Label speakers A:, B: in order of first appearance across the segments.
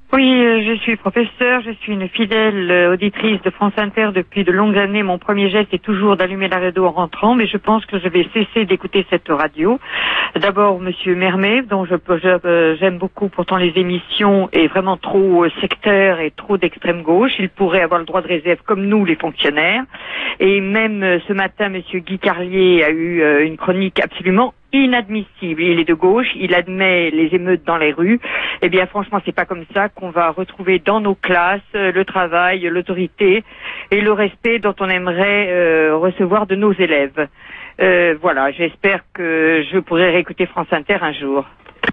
A: Oui, je suis professeure, je suis une fidèle auditrice de France Inter depuis de longues années. Mon premier geste est toujours d'allumer la radio en rentrant, mais je pense que je vais cesser d'écouter cette radio. D'abord, Monsieur Mermet, dont j'aime beaucoup, pourtant les émissions est vraiment trop sectaire et trop d'extrême gauche. Il pourrait avoir le droit de réserve comme nous, les fonctionnaires. Et même ce matin, Monsieur Guy Carlier a eu une chronique absolument inadmissible. Il est de gauche, il admet les émeutes dans les rues. Eh bien, franchement, c'est pas comme ça qu'on va retrouver dans nos classes le travail, l'autorité et le respect dont on aimerait recevoir de nos élèves. Voilà, j'espère que je pourrai réécouter France Inter un jour.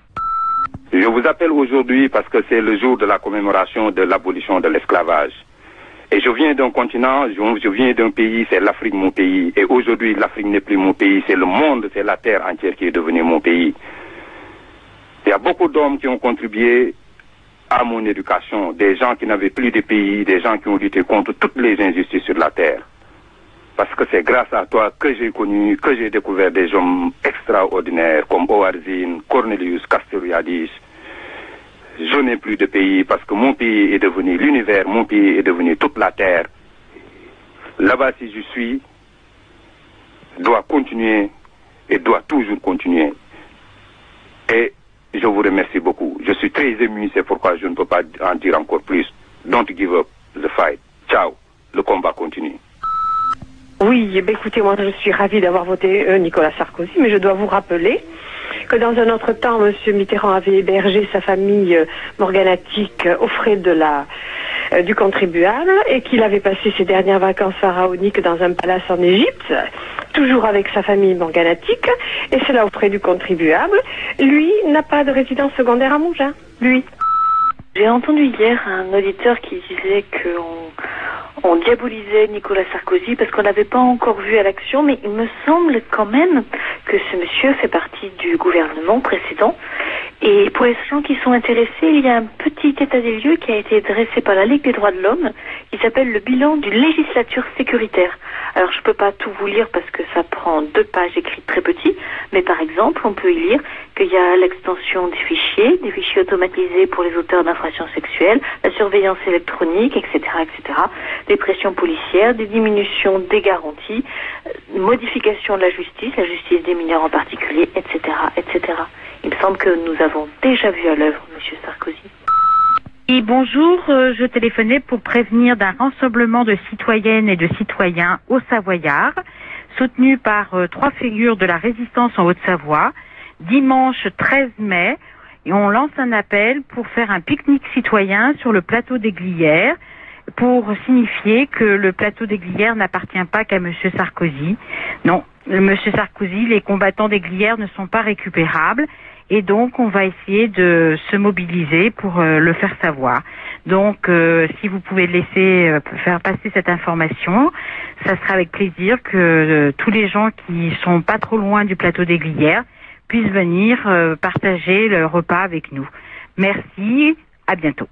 B: Je vous appelle aujourd'hui parce que c'est le jour de la commémoration de l'abolition de l'esclavage. Et je viens d'un continent, je viens d'un pays, c'est l'Afrique mon pays. Et aujourd'hui, l'Afrique n'est plus mon pays, c'est le monde, c'est la terre entière qui est devenue mon pays. Il y a beaucoup d'hommes qui ont contribué à mon éducation, des gens qui n'avaient plus de pays, des gens qui ont lutté contre toutes les injustices sur la terre. Parce que c'est grâce à toi que j'ai connu, que j'ai découvert des hommes extraordinaires comme Owarzine, Cornelius Castoriadis. Je n'ai plus de pays parce que mon pays est devenu l'univers, mon pays est devenu toute la terre. Là-bas, si je suis, dois continuer et dois toujours continuer. Et je vous remercie beaucoup. Je suis très ému, c'est pourquoi je ne peux pas en dire encore plus. Don't give up the fight. Ciao. Le combat continue.
C: Oui, eh bien, écoutez, moi je suis ravie d'avoir voté Nicolas Sarkozy, mais je dois vous rappeler que dans un autre temps, M. Mitterrand avait hébergé sa famille morganatique aux frais du contribuable et qu'il avait passé ses dernières vacances pharaoniques dans un palace en Égypte, toujours avec sa famille morganatique, et cela aux frais du contribuable. Lui n'a pas de résidence secondaire à Mougins, lui.
D: J'ai entendu hier un auditeur qui disait qu'on diabolisait Nicolas Sarkozy parce qu'on n'avait pas encore vu à l'action, mais il me semble quand même que ce monsieur fait partie du gouvernement précédent. Et pour les gens qui sont intéressés, il y a un petit état des lieux qui a été dressé par la Ligue des droits de l'homme, qui s'appelle le bilan d'une législature sécuritaire. Alors je peux pas tout vous lire parce que ça prend 2 pages écrites très petits, mais par exemple, on peut y lire qu'il y a l'extension des fichiers automatisés pour les auteurs d'infractions sexuelles, la surveillance électronique, etc., etc., des pressions policières, des diminutions des garanties, modification de la justice des mineurs en particulier, etc., etc. Il me semble que nous avons déjà vu à l'œuvre M. Sarkozy.
E: Et bonjour, je téléphonais pour prévenir d'un rassemblement de citoyennes et de citoyens au Savoyard, soutenu par 3 figures de la résistance en Haute-Savoie, dimanche 13 mai, et on lance un appel pour faire un pique-nique citoyen sur le plateau des Glières, pour signifier que le plateau des Glières n'appartient pas qu'à M. Sarkozy. Non, M. Sarkozy, les combattants des Glières ne sont pas récupérables, et donc on va essayer de se mobiliser pour le faire savoir. Donc si vous pouvez laisser faire passer cette information, ça sera avec plaisir que tous les gens qui sont pas trop loin du plateau des Glières puissent venir partager le repas avec nous. Merci, à bientôt.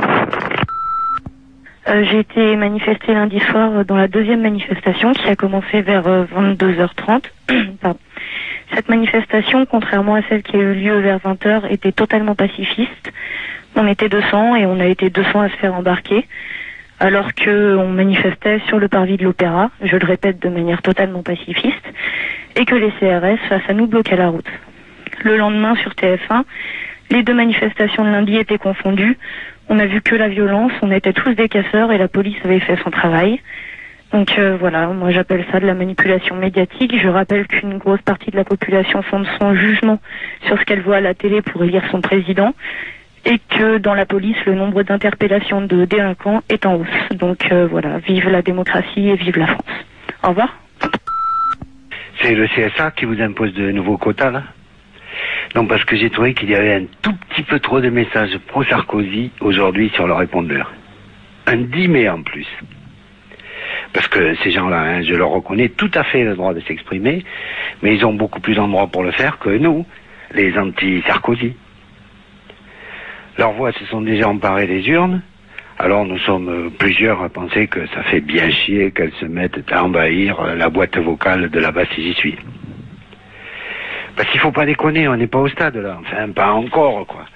F: J'ai été manifestée lundi soir dans la 2e manifestation qui a commencé vers 22h30. Pardon. Cette manifestation, contrairement à celle qui a eu lieu vers 20h, était totalement pacifiste. On était 200 et on a été 200 à se faire embarquer, alors qu'on manifestait sur le parvis de l'Opéra, je le répète de manière totalement pacifiste, et que les CRS face à nous bloquaient la route. Le lendemain sur TF1, les 2 manifestations de lundi étaient confondues. On n'a vu que la violence, on était tous des casseurs et la police avait fait son travail. Donc voilà, moi j'appelle ça de la manipulation médiatique. Je rappelle qu'une grosse partie de la population fonde son jugement sur ce qu'elle voit à la télé pour élire son président, et que dans la police, le nombre d'interpellations de délinquants est en hausse. Donc voilà, vive la démocratie et vive la France. Au revoir.
G: C'est le CSA qui vous impose de nouveaux quotas, là? Non, parce que j'ai trouvé qu'il y avait un tout petit peu trop de messages pro-Sarkozy aujourd'hui sur le répondeur. Un 10 mai en plus. Parce que ces gens-là, hein, je leur reconnais tout à fait le droit de s'exprimer, mais ils ont beaucoup plus d'endroits pour le faire que nous, les anti-Sarkozy. Leurs voix se sont déjà emparées des urnes, alors nous sommes plusieurs à penser que ça fait bien chier qu'elles se mettent à envahir la boîte vocale de là-bas si j'y suis. Parce qu'il faut pas déconner, on n'est pas au stade là, enfin pas encore quoi.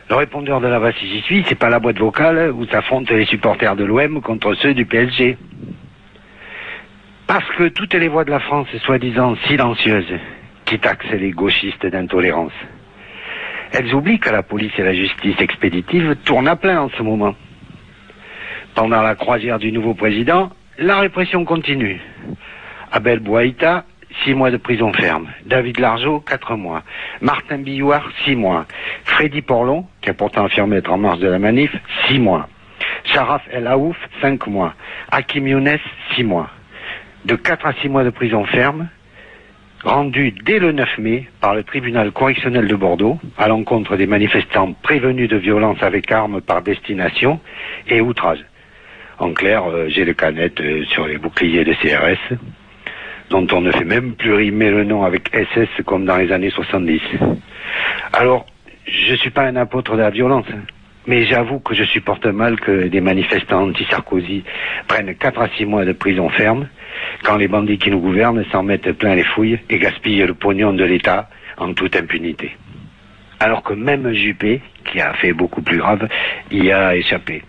G: Le répondeur de là-bas, si j'y suis, c'est pas la boîte vocale où s'affrontent les supporters de l'OM contre ceux du PSG. Parce que toutes les voix de la France, soi-disant silencieuses, qui taxent les gauchistes d'intolérance, elles oublient que la police et la justice expéditive tournent à plein en ce moment. Pendant la croisière du nouveau président, la répression continue. Abel Bouaïta, 6 mois de prison ferme. David Largeau, 4 mois. Martin Billouard, 6 mois. Freddy Porlon, qui a pourtant affirmé être en marge de la manif, 6 mois. Sharaf El Aouf, 5 mois. Hakim Younes, 6 mois. De 4 à 6 mois de prison ferme, rendus dès le 9 mai par le tribunal correctionnel de Bordeaux à l'encontre des manifestants prévenus de violences avec armes par destination et outrage. En clair, j'ai le canette sur les boucliers de CRS, dont on ne fait même plus rimer le nom avec SS comme dans les années 70. Alors, je suis pas un apôtre de la violence, mais j'avoue que je supporte mal que des manifestants anti-Sarkozy prennent 4 à 6 mois de prison ferme, quand les bandits qui nous gouvernent s'en mettent plein les fouilles et gaspillent le pognon de l'État en toute impunité. Alors que même Juppé, qui a fait beaucoup plus grave, y a échappé.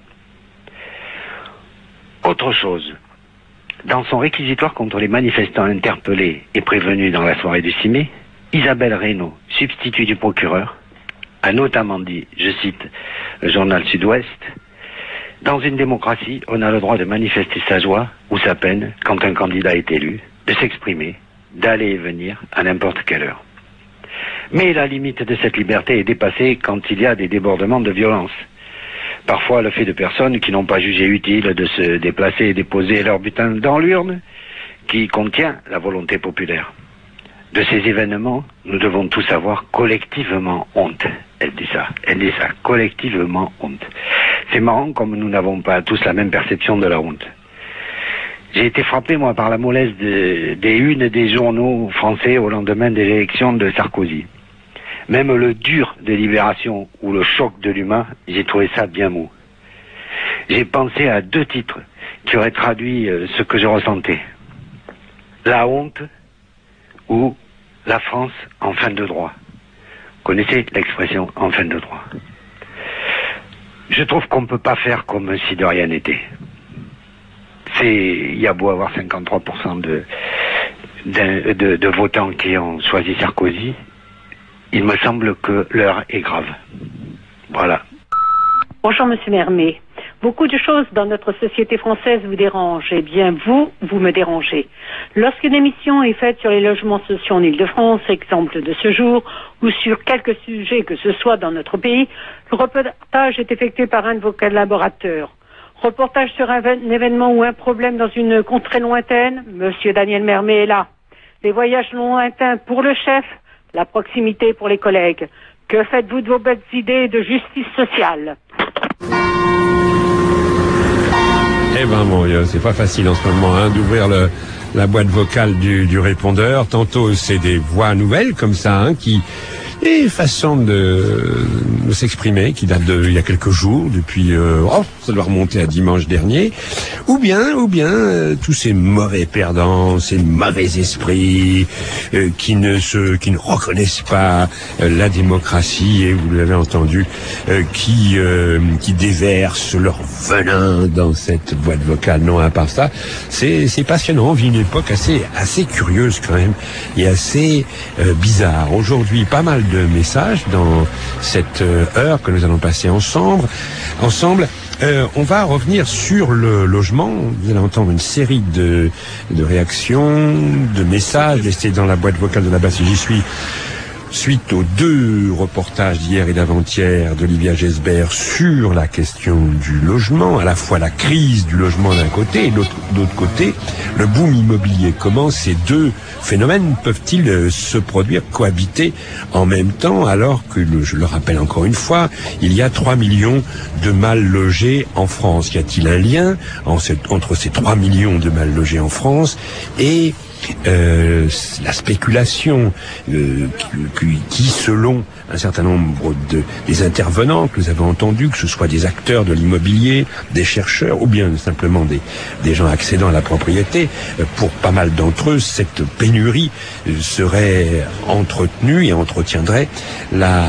G: Autre chose, dans son réquisitoire contre les manifestants interpellés et prévenus dans la soirée du 6 mai, Isabelle Reynaud, substitut du procureur, a notamment dit, je cite le journal Sud-Ouest, « Dans une démocratie, on a le droit de manifester sa joie ou sa peine quand un candidat est élu, de s'exprimer, d'aller et venir à n'importe quelle heure. Mais la limite de cette liberté est dépassée quand il y a des débordements de violence. Parfois, le fait de personnes qui n'ont pas jugé utile de se déplacer et déposer leur butin dans l'urne, qui contient la volonté populaire. De ces événements, nous devons tous avoir collectivement honte. » Elle dit ça, collectivement honte. C'est marrant comme nous n'avons pas tous la même perception de la honte. J'ai été frappé, moi, par la mollesse des unes des journaux français au lendemain de l'élection de Sarkozy. Même le dur de Libération ou le choc de l'humain, j'ai trouvé ça bien mou. J'ai pensé à 2 titres qui auraient traduit ce que je ressentais. La honte ou la France en fin de droit. Vous connaissez l'expression en fin de droit. Je trouve qu'on ne peut pas faire comme si de rien n'était. Il y a beau avoir 53% de votants qui ont choisi Sarkozy, il me semble que l'heure est grave. Voilà.
H: Bonjour Monsieur Mermet. Beaucoup de choses dans notre société française vous dérangent. Eh bien, vous me dérangez. Lorsqu'une émission est faite sur les logements sociaux en Ile-de-France, exemple de ce jour, ou sur quelque sujet que ce soit dans notre pays, le reportage est effectué par un de vos collaborateurs. Reportage sur un événement ou un problème dans une contrée lointaine, Monsieur Daniel Mermet est là. Les voyages lointains pour le chef, la proximité pour les collègues. Que faites-vous de vos belles idées de justice sociale ?
I: Eh ben mon Dieu, c'est pas facile en ce moment d'ouvrir la boîte vocale du répondeur. Tantôt c'est des voix nouvelles comme ça qui des façons de s'exprimer qui datent il y a quelques jours, depuis ça doit remonter à dimanche dernier, ou bien tous ces mauvais perdants, ces mauvais esprits qui ne reconnaissent pas la démocratie, et vous l'avez entendu, qui déversent leur venin dans cette boîte vocale. Non, à part ça, c'est passionnant. On vit une époque assez curieuse quand même et assez bizarre. Aujourd'hui, pas mal de messages dans cette heure que nous allons passer ensemble. On va revenir sur le logement. Vous allez entendre une série de réactions, de messages laissés dans la boîte vocale de la base. J'y suis. Suite aux 2 reportages d'hier et d'avant-hier d'Olivia Gesbert sur la question du logement, à la fois la crise du logement d'un côté et de l'autre côté, le boom immobilier. Comment ces 2 phénomènes peuvent-ils se produire, cohabiter en même temps, alors que, je le rappelle encore une fois, il y a 3 millions de mal logés en France. Y a-t-il un lien entre ces 3 millions de mal logés en France et la spéculation qui, selon un certain nombre des intervenants que nous avons entendus, que ce soit des acteurs de l'immobilier, des chercheurs, ou bien simplement des gens accédant à la propriété, pour pas mal d'entre eux, cette pénurie serait entretenue et entretiendrait la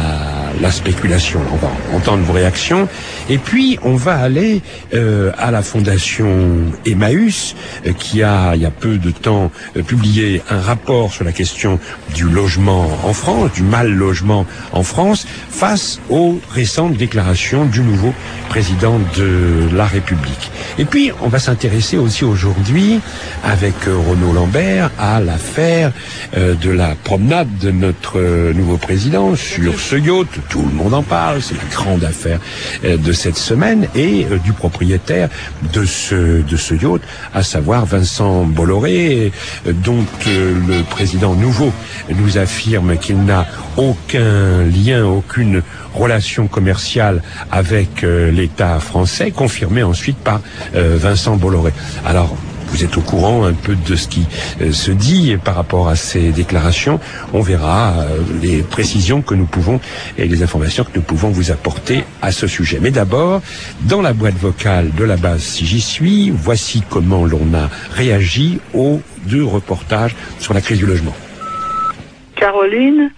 I: la spéculation. On va entendre vos réactions. Et puis, on va aller à la fondation Emmaüs, qui a, il y a peu de temps, publié un rapport sur la question du logement en France, du mal logement en France, face aux récentes déclarations du nouveau président de la République. Et puis, on va s'intéresser aussi aujourd'hui, avec Renaud Lambert, à l'affaire de la promenade de notre nouveau président sur ce yacht. Tout le monde en parle, c'est la grande affaire de cette semaine, et du propriétaire de ce yacht, à savoir Vincent Bolloré, dont le président nouveau nous affirme qu'il n'a aucun lien, aucune relation commerciale avec l'État français, confirmé ensuite par Vincent Bolloré. Alors, vous êtes au courant un peu de ce qui se dit par rapport à ces déclarations. On verra les précisions que nous pouvons et les informations que nous pouvons vous apporter à ce sujet. Mais d'abord, dans la boîte vocale de la base Si j'y suis, voici comment l'on a réagi aux 2 reportages sur la crise du logement.
J: Caroline,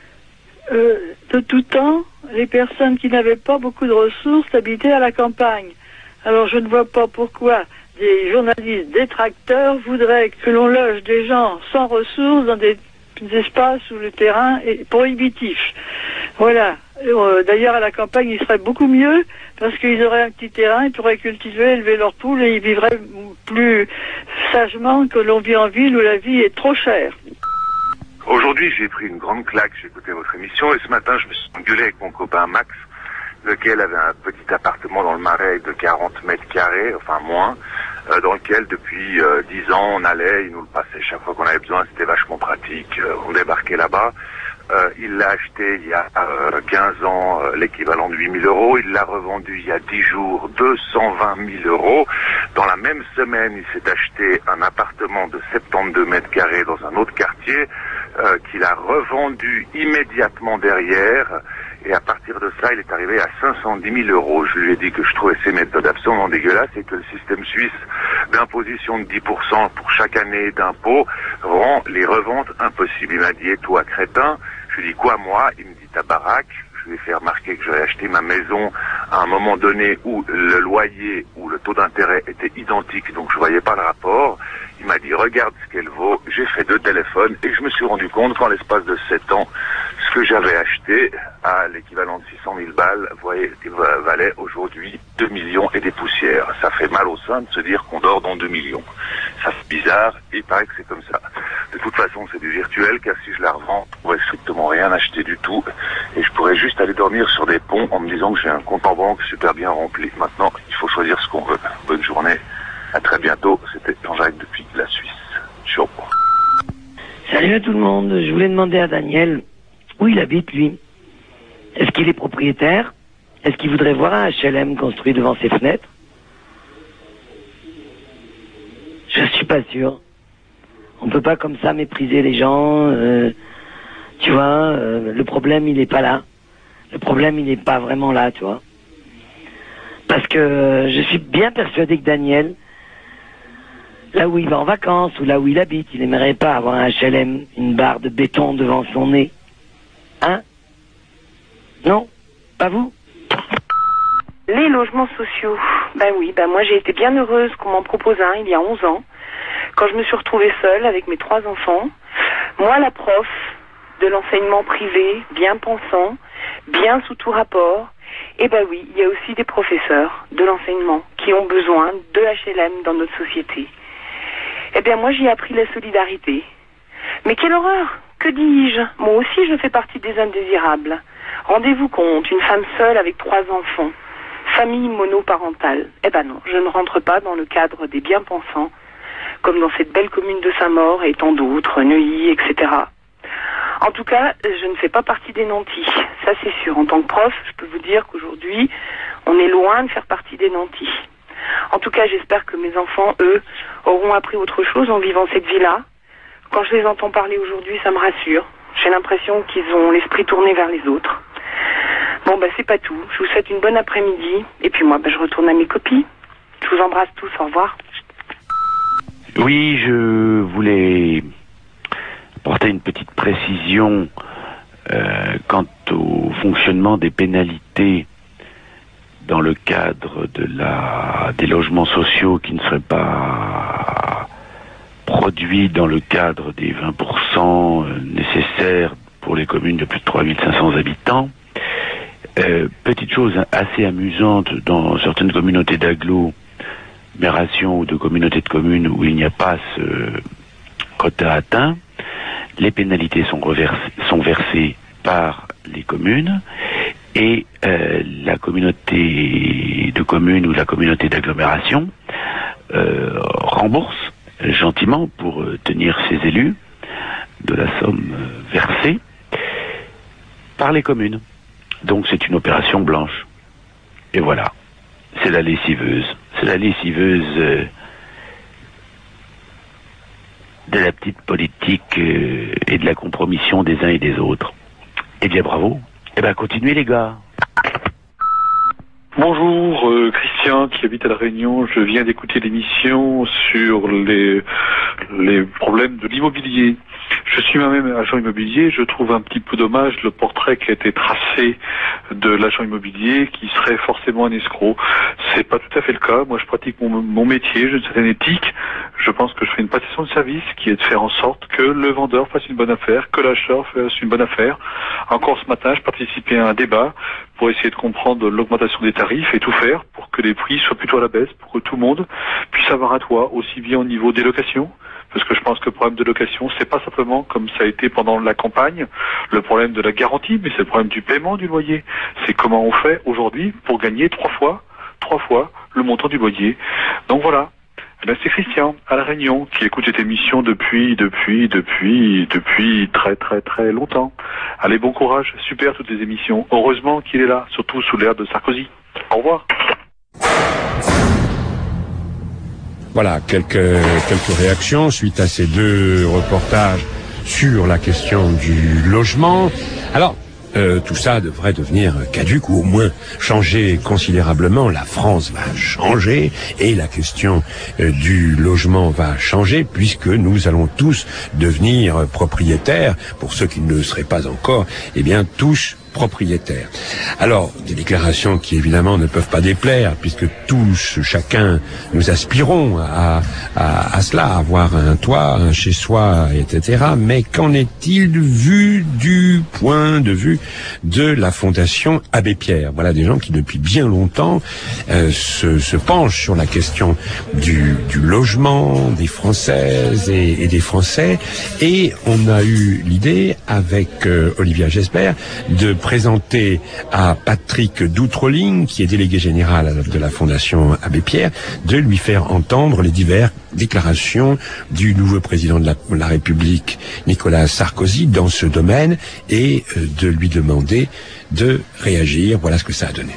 J: de tout temps, les personnes qui n'avaient pas beaucoup de ressources habitaient à la campagne. Alors je ne vois pas pourquoi des journalistes détracteurs voudraient que l'on loge des gens sans ressources dans des espaces où le terrain est prohibitif. Voilà. D'ailleurs, à la campagne, il serait beaucoup mieux parce qu'ils auraient un petit terrain, ils pourraient cultiver, élever leurs poules et ils vivraient plus sagement que l'on vit en ville où la vie est trop chère.
K: Aujourd'hui, j'ai pris une grande claque, j'ai écouté votre émission et ce matin, je me suis engueulé avec mon copain Max, lequel avait un petit appartement dans le Marais de 40 mètres carrés, enfin moins, dans lequel depuis 10 ans on allait, il nous le passait chaque fois qu'on avait besoin, c'était vachement pratique, on débarquait là-bas. Il l'a acheté il y a 15 ans, l'équivalent de 8 000 euros, il l'a revendu il y a 10 jours, 220 000 euros. Dans la même semaine, il s'est acheté un appartement de 72 mètres carrés dans un autre quartier, qu'il a revendu immédiatement derrière. Et à partir de ça, il est arrivé à 510 000 euros. Je lui ai dit que je trouvais ces méthodes absolument dégueulasses et que le système suisse d'imposition de 10% pour chaque année d'impôt rend les reventes impossibles. Il m'a dit, et toi, crétin? Je lui ai dit, quoi, moi? Il me dit, ta baraque. Je lui ai fait remarquer que j'avais acheté ma maison à un moment donné où le loyer ou le taux d'intérêt était identique, donc je voyais pas le rapport. Il m'a dit, regarde ce qu'elle vaut. J'ai fait 2 téléphones et je me suis rendu compte qu'en l'espace de 7 ans, ce que j'avais acheté à l'équivalent de 600 000 balles, valait aujourd'hui 2 millions et des poussières. Ça fait mal au sein de se dire qu'on dort dans 2 millions. Ça fait bizarre et il paraît que c'est comme ça. De toute façon, c'est du virtuel, car si je la revends, je pourrais strictement rien acheter du tout et je pourrais juste aller dormir sur des ponts en me disant que j'ai un compte en banque super bien rempli. Maintenant, il faut choisir ce qu'on veut. Bonne journée. À très bientôt. C'était Jean-Jacques depuis la Suisse. Ciao.
L: Salut à tout le monde. Je voulais demander à Daniel où il habite, lui. Est-ce qu'il est propriétaire? Est-ce qu'il voudrait voir un HLM construit devant ses fenêtres? Je suis pas sûr. On peut pas comme ça mépriser les gens. Tu vois, le problème, il est pas là. Le problème, il n'est pas vraiment là, tu vois. Parce que je suis bien persuadé que Daniel, là où il va en vacances ou là où il habite, il n'aimerait pas avoir un HLM, une barre de béton devant son nez. Hein? Non? Pas vous?
D: Les logements sociaux. Ben oui, moi j'ai été bien heureuse qu'on m'en propose un il y a 11 ans, quand je me suis retrouvée seule avec mes 3 enfants. Moi, la prof de l'enseignement privé, bien pensant, bien sous tout rapport. Et ben oui, il y a aussi des professeurs de l'enseignement qui ont besoin de HLM dans notre société. Eh bien moi j'y ai appris la solidarité. Mais quelle horreur! Que dis-je? Moi aussi je fais partie des indésirables. Rendez-vous compte, une femme seule avec 3 enfants, famille monoparentale. Eh ben non, je ne rentre pas dans le cadre des bien-pensants, comme dans cette belle commune de Saint-Maur et tant d'autres, Neuilly, etc. En tout cas, je ne fais pas partie des nantis, ça c'est sûr. En tant que prof, je peux vous dire qu'aujourd'hui, on est loin de faire partie des nantis. En tout cas, j'espère que mes enfants, eux, auront appris autre chose en vivant cette vie-là. Quand je les entends parler aujourd'hui, ça me rassure. J'ai l'impression qu'ils ont l'esprit tourné vers les autres. Bon, c'est pas tout. Je vous souhaite une bonne après-midi. Et puis moi, je retourne à mes copies. Je vous embrasse tous. Au revoir.
M: Oui, je voulais apporter une petite précision quant au fonctionnement des pénalités dans le cadre des logements sociaux qui ne seraient pas produits dans le cadre des 20% nécessaires pour les communes de plus de 3500 habitants. Petite chose assez amusante, dans certaines communautés d'agglomération ou de communautés de communes où il n'y a pas ce quota atteint, les pénalités sont versées par les communes et la communauté de communes ou la communauté d'agglomération rembourse gentiment pour tenir ses élus de la somme versée par les communes. Donc c'est une opération blanche. Et voilà, c'est la lessiveuse. C'est la lessiveuse de la petite politique et de la compromission des uns et des autres. Eh bien bravo. Eh bien continuez les gars.
N: Bonjour, Christian qui habite à La Réunion. Je viens d'écouter l'émission sur les problèmes de l'immobilier. Je suis moi-même agent immobilier. Je trouve un petit peu dommage le portrait qui a été tracé de l'agent immobilier qui serait forcément un escroc. C'est pas tout à fait le cas. Moi, je pratique mon métier. J'ai une certaine éthique. Je pense que je fais une prestation de service qui est de faire en sorte que le vendeur fasse une bonne affaire, que l'acheteur fasse une bonne affaire. Encore ce matin, je participais à un débat pour essayer de comprendre l'augmentation des tarifs et tout faire pour que les prix soient plutôt à la baisse, pour que tout le monde puisse avoir un toit, aussi bien au niveau des locations, parce que je pense que le problème de location, c'est pas simplement comme ça a été pendant la campagne, le problème de la garantie, mais c'est le problème du paiement du loyer. C'est comment on fait aujourd'hui pour gagner trois fois le montant du loyer. Donc voilà. Eh bien, c'est Christian, à La Réunion, qui écoute cette émission depuis très très très longtemps. Allez, bon courage, super toutes les émissions. Heureusement qu'il est là, surtout sous l'ère de Sarkozy. Au revoir.
I: Voilà, quelques réactions suite à ces deux reportages sur la question du logement. Alors, tout ça devrait devenir caduc ou au moins changer considérablement. La France va changer et la question du logement va changer puisque nous allons tous devenir propriétaires. Pour ceux qui ne le seraient pas encore, eh bien tous propriétaires. Alors, des déclarations qui évidemment ne peuvent pas déplaire, puisque tous, chacun, nous aspirons à cela, à avoir un toit, un chez-soi, etc. Mais qu'en est-il vu du point de vue de la Fondation Abbé Pierre? Voilà des gens qui depuis bien longtemps se penchent sur la question du logement des Françaises et des Français. Et on a eu l'idée, avec Olivia Gesbert, de présenter à Patrick Doutreling, qui est délégué général de la Fondation Abbé Pierre, de lui faire entendre les diverses déclarations du nouveau président de la République, Nicolas Sarkozy, dans ce domaine, et de lui demander de réagir. Voilà ce que ça a donné.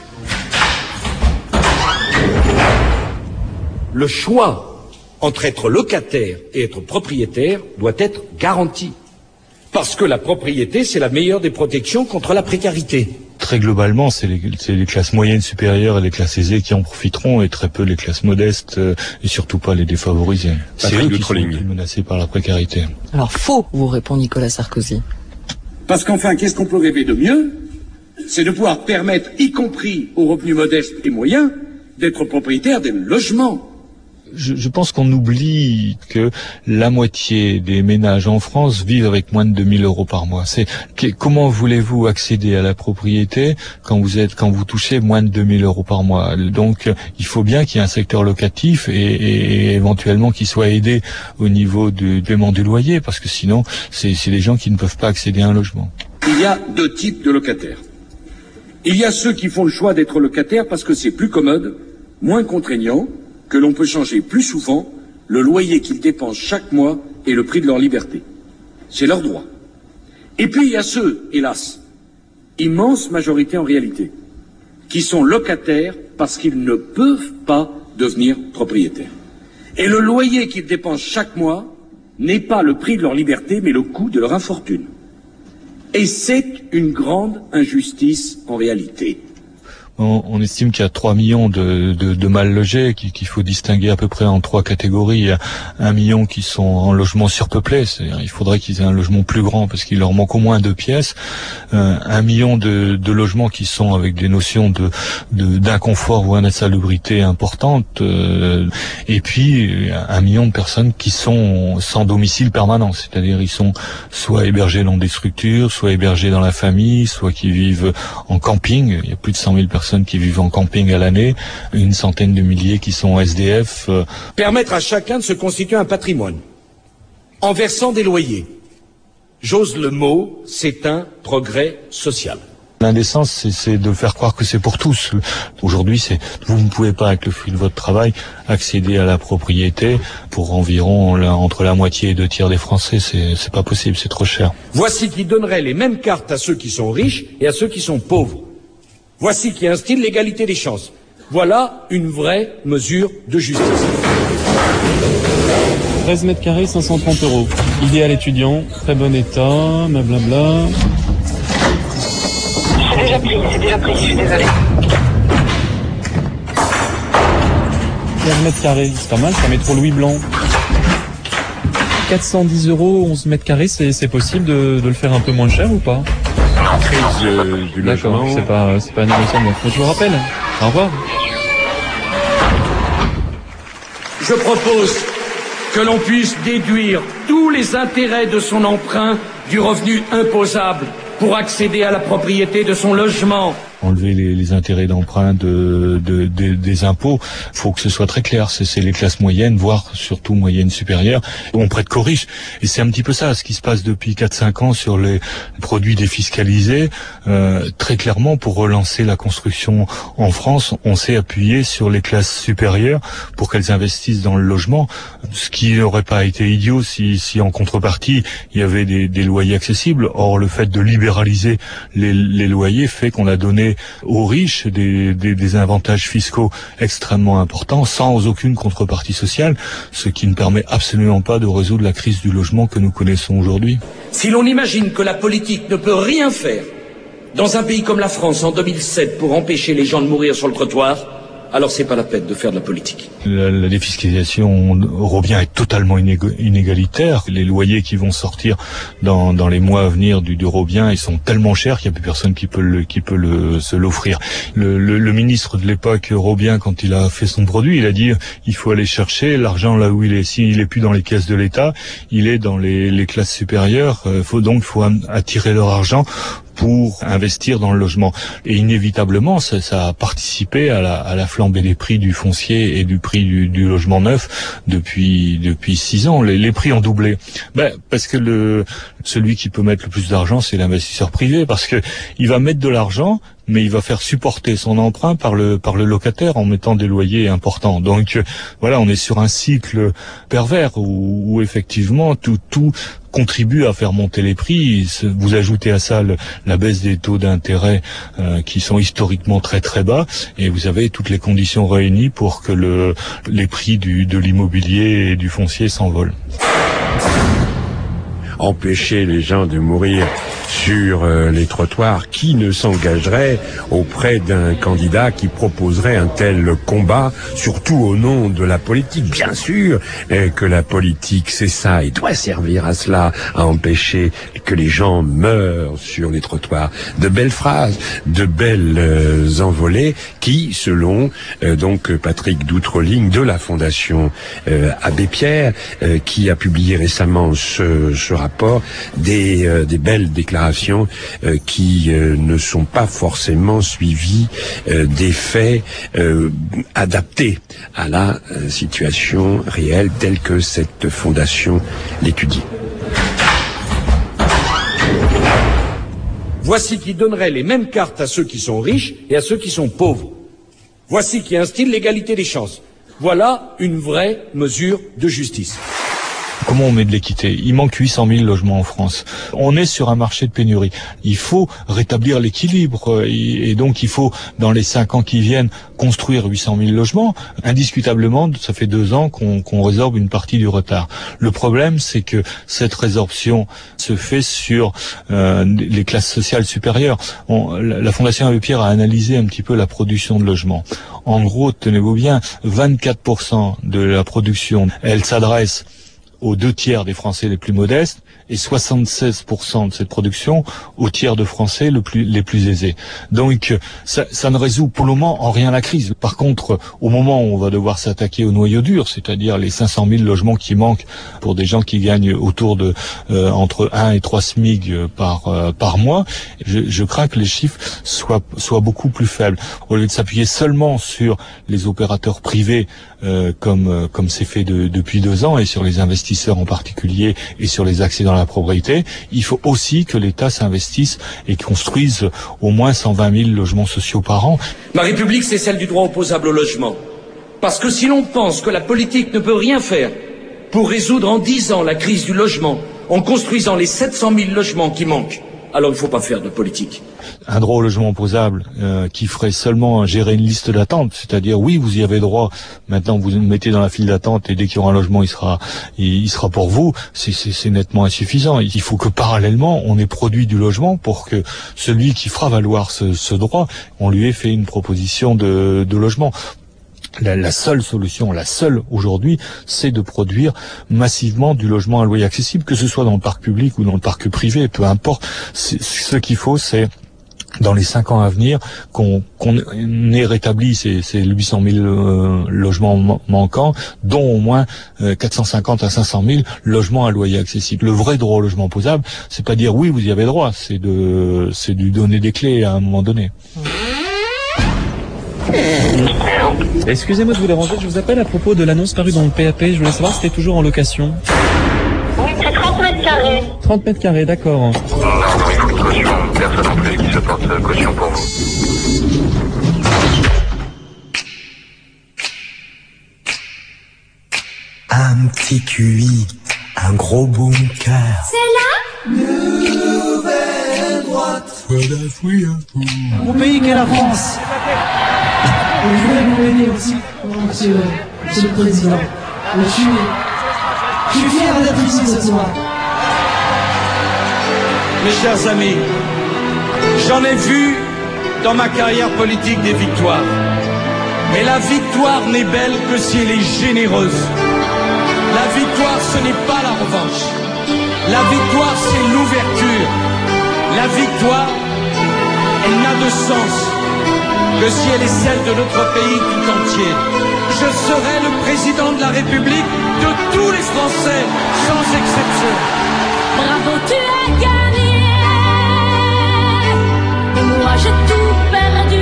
O: Le choix entre être locataire et être propriétaire doit être garanti. Parce que la propriété, c'est la meilleure des protections contre la précarité.
P: Très globalement, c'est les classes moyennes supérieures et les classes aisées qui en profiteront et très peu les classes modestes et surtout pas les défavorisées. C'est eux qui sont menacés par la précarité.
Q: Alors faux, vous répond Nicolas Sarkozy.
O: Parce qu'enfin, qu'est-ce qu'on peut rêver de mieux? C'est de pouvoir permettre, y compris aux revenus modestes et moyens, d'être propriétaire des logements.
P: Je pense qu'on oublie que la moitié des ménages en France vivent avec moins de 2000 euros par mois. Comment voulez-vous accéder à la propriété quand vous touchez moins de 2000 euros par mois? Donc, il faut bien qu'il y ait un secteur locatif et éventuellement qu'il soit aidé au niveau du paiement du loyer, parce que sinon, c'est des gens qui ne peuvent pas accéder à un logement.
O: Il y a deux types de locataires. Il y a ceux qui font le choix d'être locataires parce que c'est plus commode, moins contraignant, que l'on peut changer plus souvent le loyer qu'ils dépensent chaque mois et le prix de leur liberté. C'est leur droit. Et puis il y a ceux, hélas, immense majorité en réalité, qui sont locataires parce qu'ils ne peuvent pas devenir propriétaires. Et le loyer qu'ils dépensent chaque mois n'est pas le prix de leur liberté, mais le coût de leur infortune. Et c'est une grande injustice en réalité.
P: on estime qu'il y a 3 millions de mal logés, qu'il faut distinguer à peu près en 3 catégories. Il y a 1 million qui sont en logement surpeuplé, c'est-à-dire il faudrait qu'ils aient un logement plus grand parce qu'il leur manque au moins 2 pièces. 1 million de logements qui sont avec des notions d'inconfort ou d'insalubrité importantes. Et puis 1 million de personnes qui sont sans domicile permanent, c'est-à-dire ils sont soit hébergés dans des structures, soit hébergés dans la famille, soit qui vivent en camping. Il y a plus de 100 000 personnes qui vivent en camping à l'année, une centaine de milliers qui sont SDF.
O: Permettre à chacun de se constituer un patrimoine en versant des loyers. J'ose le mot, c'est un progrès social.
P: L'indécence, c'est de faire croire que c'est pour tous. Aujourd'hui, vous ne pouvez pas, avec le fruit de votre travail, accéder à la propriété pour environ entre la moitié et 2 tiers des Français. C'est pas possible, c'est trop cher.
O: Voici qui donnerait les mêmes cartes à ceux qui sont riches et à ceux qui sont pauvres. Voici qui instille l'égalité des chances. Voilà une vraie mesure de justice.
R: 13 mètres carrés, 530 €. Idéal étudiant, très bon état, blablabla.
C: C'est déjà pris, je suis désolé.
R: 15 mètres carrés, c'est pas mal, c'est un métro Louis Blanc. 410 €, 11 mètres carrés, c'est possible de le faire un peu moins cher ou pas?
I: Crise du logement.
R: D'accord, c'est pas négociable. Je vous rappelle. Au revoir.
O: Je propose que l'on puisse déduire tous les intérêts de son emprunt du revenu imposable pour accéder à la propriété de son logement.
P: Enlever les intérêts d'emprunt des impôts, faut que ce soit très clair. C'est les classes moyennes, voire surtout moyennes supérieures. On prête qu'aux riches. Et c'est un petit peu ça, ce qui se passe depuis 4-5 ans sur les produits défiscalisés. Très clairement, pour relancer la construction en France, on s'est appuyé sur les classes supérieures pour qu'elles investissent dans le logement. Ce qui n'aurait pas été idiot si en contrepartie, il y avait des loyers accessibles. Or, le fait de libéraliser les loyers fait qu'on a donné aux riches des avantages fiscaux extrêmement importants sans aucune contrepartie sociale, ce qui ne permet absolument pas de résoudre la crise du logement que nous connaissons aujourd'hui.
O: Si l'on imagine que la politique ne peut rien faire dans un pays comme la France en 2007 pour empêcher les gens de mourir sur le trottoir, alors c'est pas la peine de faire de la politique.
P: La défiscalisation Robien est totalement inégalitaire. Les loyers qui vont sortir dans les mois à venir du Robien, ils sont tellement chers qu'il n'y a plus personne qui peut se l'offrir. Le ministre de l'époque, Robien, quand il a fait son produit, il a dit il faut aller chercher l'argent là où il est. S'il est plus dans les caisses de l'État, il est dans les classes supérieures. Faut attirer leur argent pour investir dans le logement. Et inévitablement, ça a participé à la flambée des prix du foncier et du prix du logement neuf depuis 6 ans. Les prix ont doublé. Parce que celui qui peut mettre le plus d'argent, c'est l'investisseur privé, parce que il va mettre de l'argent, mais il va faire supporter son emprunt par le locataire en mettant des loyers importants. Donc voilà, on est sur un cycle pervers où effectivement tout contribue à faire monter les prix. Vous ajoutez à ça la baisse des taux d'intérêt qui sont historiquement très très bas, et vous avez toutes les conditions réunies pour que les prix de l'immobilier et du foncier s'envolent.
I: Empêcher les gens de mourir sur les trottoirs, qui ne s'engagerait auprès d'un candidat qui proposerait un tel combat, surtout au nom de la politique. Bien sûr que la politique, c'est ça, et doit servir à cela, à empêcher que les gens meurent sur les trottoirs. De belles phrases, de belles envolées qui, selon donc Patrick Doutreling de la Fondation Abbé Pierre, qui a publié récemment ce rapport, des belles déclarations qui ne sont pas forcément suivies des faits adaptés à la situation réelle telle que cette fondation l'étudie.
O: Voici qui donnerait les mêmes cartes à ceux qui sont riches et à ceux qui sont pauvres. Voici qui instille l'égalité des chances. Voilà une vraie mesure de justice.
P: Comment on met de l'équité? Il manque 800 000 logements en France. On est sur un marché de pénurie. Il faut rétablir l'équilibre et donc il faut, dans les 5 ans qui viennent, construire 800 000 logements. Indiscutablement, ça fait 2 ans qu'on résorbe une partie du retard. Le problème, c'est que cette résorption se fait sur les classes sociales supérieures. La Fondation Abbé Pierre a analysé un petit peu la production de logements. En gros, tenez-vous bien, 24% de la production, elle s'adresse aux 2/3 des Français les plus modestes et 76% de cette production aux tiers de Français les plus aisés. Donc ça ne résout pour le moment en rien la crise. Par contre, au moment où on va devoir s'attaquer au noyau dur, c'est-à-dire les 500 000 logements qui manquent pour des gens qui gagnent autour de entre 1 et 3 SMIC par mois, je crains que les chiffres soient beaucoup plus faibles. Au lieu de s'appuyer seulement sur les opérateurs privés comme c'est fait depuis 2 ans et sur les investisseurs en particulier et sur les accès dans la propriété, il faut aussi que l'État s'investisse et construise au moins 120 000 logements sociaux par an.
O: Ma République, c'est celle du droit opposable au logement. Parce que si l'on pense que la politique ne peut rien faire pour résoudre en 10 ans la crise du logement en construisant les 700 000 logements qui manquent, alors il ne faut pas faire de politique.
P: Un droit au logement opposable qui ferait seulement gérer une liste d'attente, c'est-à-dire oui, vous y avez droit, maintenant vous mettez dans la file d'attente et dès qu'il y aura un logement, il sera pour vous, c'est nettement insuffisant. Il faut que parallèlement, on ait produit du logement pour que celui qui fera valoir ce droit, on lui ait fait une proposition de logement. La seule solution, aujourd'hui, c'est de produire massivement du logement à loyer accessible, que ce soit dans le parc public ou dans le parc privé, peu importe. Ce qu'il faut, c'est dans les 5 ans à venir, qu'on ait rétabli ces 800 000 logements manquants, dont au moins 450 à 500 000 logements à loyer accessible. Le vrai droit au logement opposable, c'est pas dire oui, vous y avez droit, c'est de lui donner des clés à un moment donné.
R: Excusez-moi de vous déranger, je vous appelle à propos de l'annonce parue dans le PAP. Je voulais savoir si c'était toujours en location.
S: Oui, c'est 30 mètres carrés.
R: 30 mètres carrés, d'accord.
K: Non, il faut caution. Personne en plus qui se porte caution pour vous.
T: Un petit QI, un gros bunker.
S: C'est là
T: Nouvelle droite.
U: Mon pays qu'est la France. Et je voulais vous aider aussi, monsieur le Président. Je suis fier d'être ici ce soir.
O: Mes chers amis, j'en ai vu dans ma carrière politique des victoires. Mais la victoire n'est belle que si elle est généreuse. La victoire, ce n'est pas la revanche. La victoire, c'est l'ouverture. La victoire, elle n'a de sens que si elle est celle de notre pays tout entier. Je serai le président de la République de tous les Français, sans exception.
S: Bravo, tu as gagné. Et moi, j'ai tout perdu.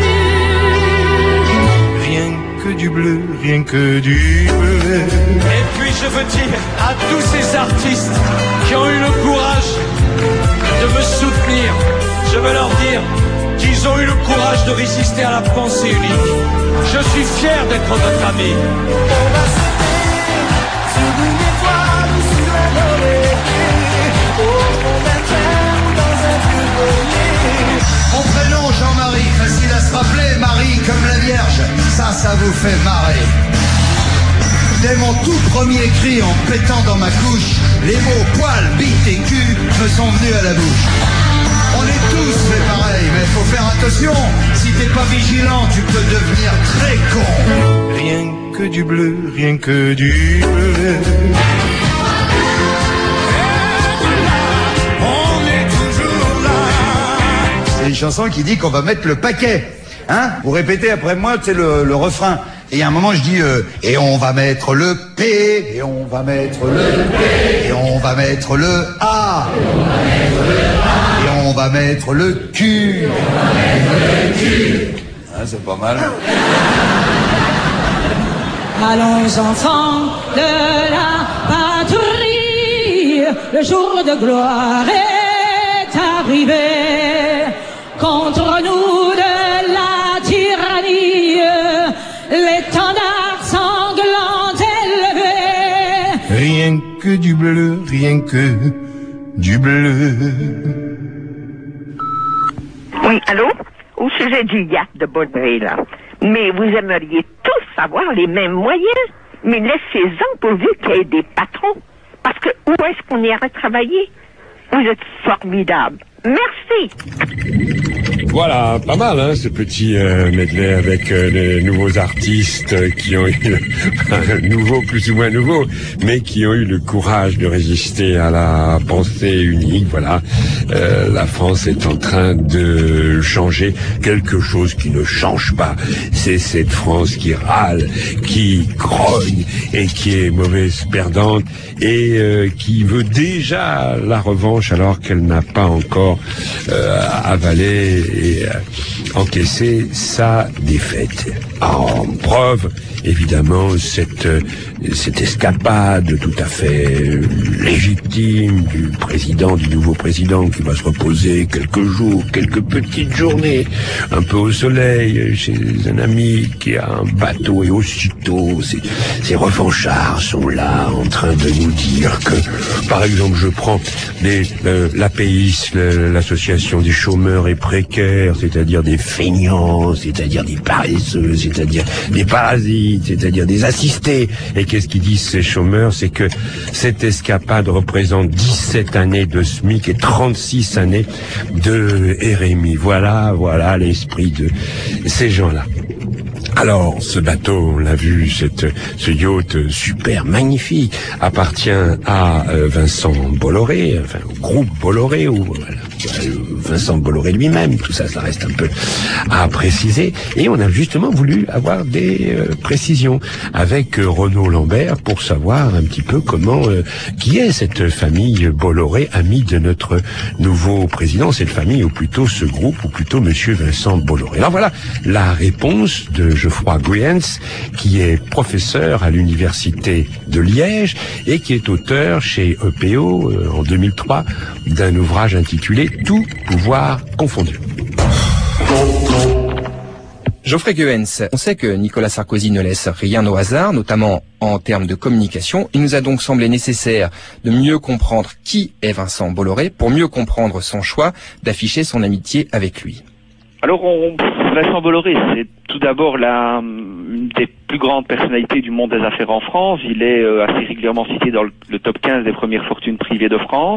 T: Rien que du bleu, rien que du bleu.
O: Et puis je veux dire à tous ces artistes qui ont eu le courage de me soutenir, je veux leur dire qu'ils ont eu le courage de résister à la pensée unique. Je suis fier d'être votre ami.
T: On va s'aimer sur une étoile ou sur la lorée. Au matin ou dans un vieux grenier.
V: Mon prénom Jean-Marie, facile à se rappeler, Marie comme la Vierge, ça vous fait marrer. Dès mon tout premier cri en pétant dans ma couche, les mots poil, bite et cul me sont venus à la bouche. On est tous fait pareil, mais faut faire attention. Si t'es pas vigilant, tu peux devenir très con.
T: Rien que du bleu, rien que du bleu.
V: On est toujours là. C'est une chanson qui dit qu'on va mettre le paquet. Hein? Vous répétez après moi, c'est le refrain. Et à un moment, je dis et on va mettre le P, et on va mettre le P, et on va mettre le A, et on va mettre le A, et on va mettre le Q, et on va mettre le Q. Ah, c'est pas mal.
U: Allons enfants de la patrie, le jour de gloire est arrivé. Contre nous de la tyrannie, l'étendard sanglant élevé.
T: Rien
A: que du bleu, rien que du bleu.
B: Oui, allô? Au sujet du yacht de Baudry, là. Mais vous aimeriez tous avoir les mêmes moyens. Mais laissez-en pourvu qu'il y ait des patrons. Parce que où est-ce qu'on irait travailler? Vous êtes formidables. Merci.
I: Voilà, pas mal, hein, ce petit medley avec les nouveaux artistes qui ont eu, nouveaux, plus ou moins nouveaux, mais qui ont eu le courage de résister à la pensée unique. Voilà, la France est en train de changer quelque chose qui ne change pas. C'est cette France qui râle, qui grogne et qui est mauvaise perdante et qui veut déjà la revanche alors qu'elle n'a pas encore avalé et encaissé sa défaite. En preuve, évidemment, cette escapade tout à fait légitime du nouveau président qui va se reposer quelques jours, quelques petites journées, un peu au soleil, chez un ami qui a un bateau et aussitôt ces revanchards sont là en train de nous dire que, par exemple, je prends l'APIS, l'association des chômeurs et précaires, c'est-à-dire des feignants, c'est-à-dire des paresseux, c'est-à-dire des parasites, c'est-à-dire des assistés. Et qu'est-ce qu'ils disent ces chômeurs? C'est que cette escapade représente 17 années de SMIC et 36 années de RMI. Voilà l'esprit de ces gens-là. Alors, ce bateau, on l'a vu, ce yacht super magnifique appartient à Vincent Bolloré, enfin au groupe Bolloré, ou Vincent Bolloré lui-même, tout ça, ça reste un peu à préciser. Et on a justement voulu avoir des précisions avec Renaud Lambert pour savoir un petit peu qui est cette famille Bolloré, amie de notre nouveau président, cette famille, ou plutôt ce groupe, ou plutôt monsieur Vincent Bolloré. Alors voilà la réponse de Geoffroy Goyens, qui est professeur à l'université de Liège et qui est auteur chez EPO en 2003 d'un ouvrage intitulé Tout pouvoir confondu.
W: Geoffrey Goyens, on sait que Nicolas Sarkozy ne laisse rien au hasard, notamment en termes de communication. Il nous a donc semblé nécessaire de mieux comprendre qui est Vincent Bolloré pour mieux comprendre son choix d'afficher son amitié avec lui.
X: Alors, Vincent Bolloré, c'est tout d'abord une des plus grandes personnalités du monde des affaires en France. Il est assez régulièrement cité dans le top 15 des premières fortunes privées de France.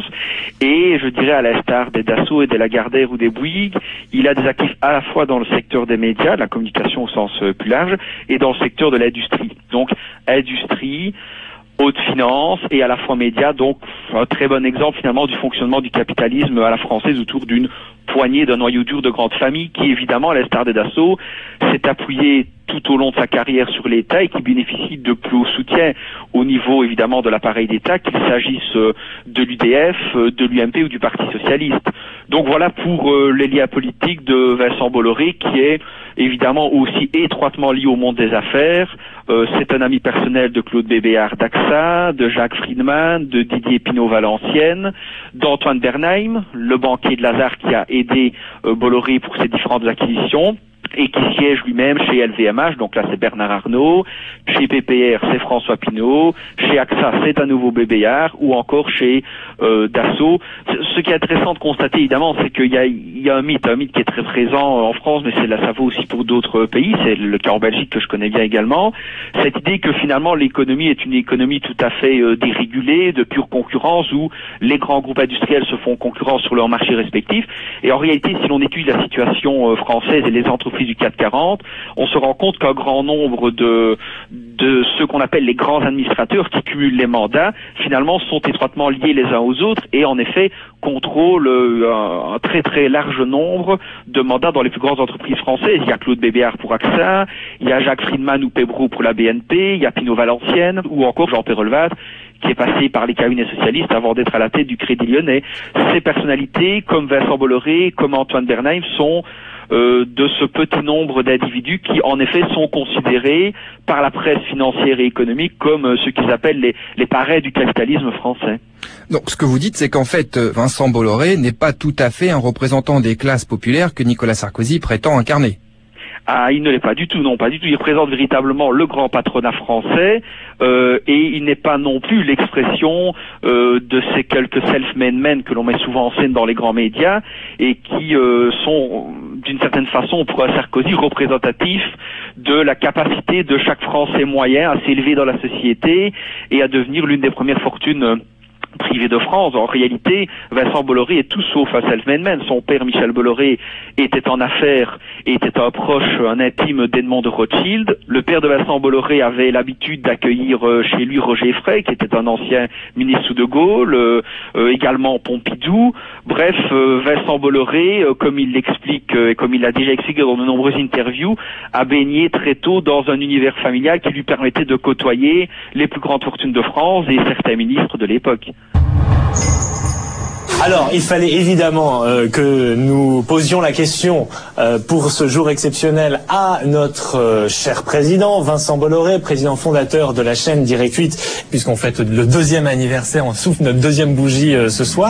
X: Et je dirais, à l'instar des Dassault et des Lagardère ou des Bouygues, il a des actifs à la fois dans le secteur des médias, de la communication au sens plus large, et dans le secteur de l'industrie. Donc, industrie, haute finance et à la fois médias, donc un très bon exemple finalement du fonctionnement du capitalisme à la française autour d'une poignée d'un noyau dur de grandes familles qui évidemment, à l'instar des Dassault, s'est appuyé tout au long de sa carrière sur l'État et qui bénéficie de plus haut soutien au niveau évidemment de l'appareil d'État, qu'il s'agisse de l'UDF, de l'UMP ou du Parti Socialiste. Donc voilà pour les liens politiques de Vincent Bolloré, qui est évidemment aussi étroitement lié au monde des affaires. C'est un ami personnel de Claude Bébéar d'AXA, de Jacques Friedman, de Didier Pinot-Valenciennes, d'Antoine Bernheim, le banquier de Lazare qui a aidé Bolloré pour ses différentes acquisitions, et qui siège lui-même chez LVMH, donc là c'est Bernard Arnault, chez PPR c'est François Pinault, chez AXA c'est à nouveau Bébéar, ou encore chez Dassault. Ce qui est intéressant de constater évidemment, c'est qu'il y a un mythe qui est très présent en France, mais ça vaut aussi pour d'autres pays, c'est le cas en Belgique que je connais bien également, cette idée que finalement l'économie est une économie tout à fait dérégulée, de pure concurrence, où les grands groupes industriels se font concurrence sur leurs marchés respectifs, et en réalité si l'on étudie la situation française et les entreprises du CAC 40, on se rend compte qu'un grand nombre de ceux qu'on appelle les grands administrateurs qui cumulent les mandats, finalement sont étroitement liés les uns aux autres et en effet contrôlent un très très large nombre de mandats dans les plus grandes entreprises françaises. Il y a Claude Bébéar pour AXA, il y a Jacques Friedman ou Pébroux pour la BNP, il y a Pinot-Valenciennes ou encore Jean Perrelvat qui est passé par les cabinets socialistes avant d'être à la tête du Crédit Lyonnais. Ces personnalités, comme Vincent Bolloré, comme Antoine Bernheim, sont de ce petit nombre d'individus qui, en effet, sont considérés par la presse financière et économique comme ce qu'ils appellent les parrains du capitalisme français.
W: Donc, ce que vous dites, c'est qu'en fait, Vincent Bolloré n'est pas tout à fait un représentant des classes populaires que Nicolas Sarkozy prétend incarner.
X: Ah, il ne l'est pas du tout, non, pas du tout. Il représente véritablement le grand patronat français et il n'est pas non plus l'expression de ces quelques self-made men que l'on met souvent en scène dans les grands médias et qui sont, d'une certaine façon, pour un Sarkozy, représentatifs de la capacité de chaque Français moyen à s'élever dans la société et à devenir l'une des premières fortunes privée de France. En réalité, Vincent Bolloré est tout sauf un self-made man. Son père, Michel Bolloré, était en affaires et était un proche, un intime d'Edmond de Rothschild. Le père de Vincent Bolloré avait l'habitude d'accueillir chez lui Roger Frey, qui était un ancien ministre sous de Gaulle, également Pompidou. Bref, Vincent Bolloré, comme il l'explique et comme il l'a déjà expliqué dans de nombreuses interviews, a baigné très tôt dans un univers familial qui lui permettait de côtoyer les plus grandes fortunes de France et certains ministres de l'époque.
E: Alors, il fallait évidemment que nous posions la question pour ce jour exceptionnel à notre cher président, Vincent Bolloré, président fondateur de la chaîne Direct 8, puisqu'on fête le 2e anniversaire, on souffle notre 2e bougie ce soir.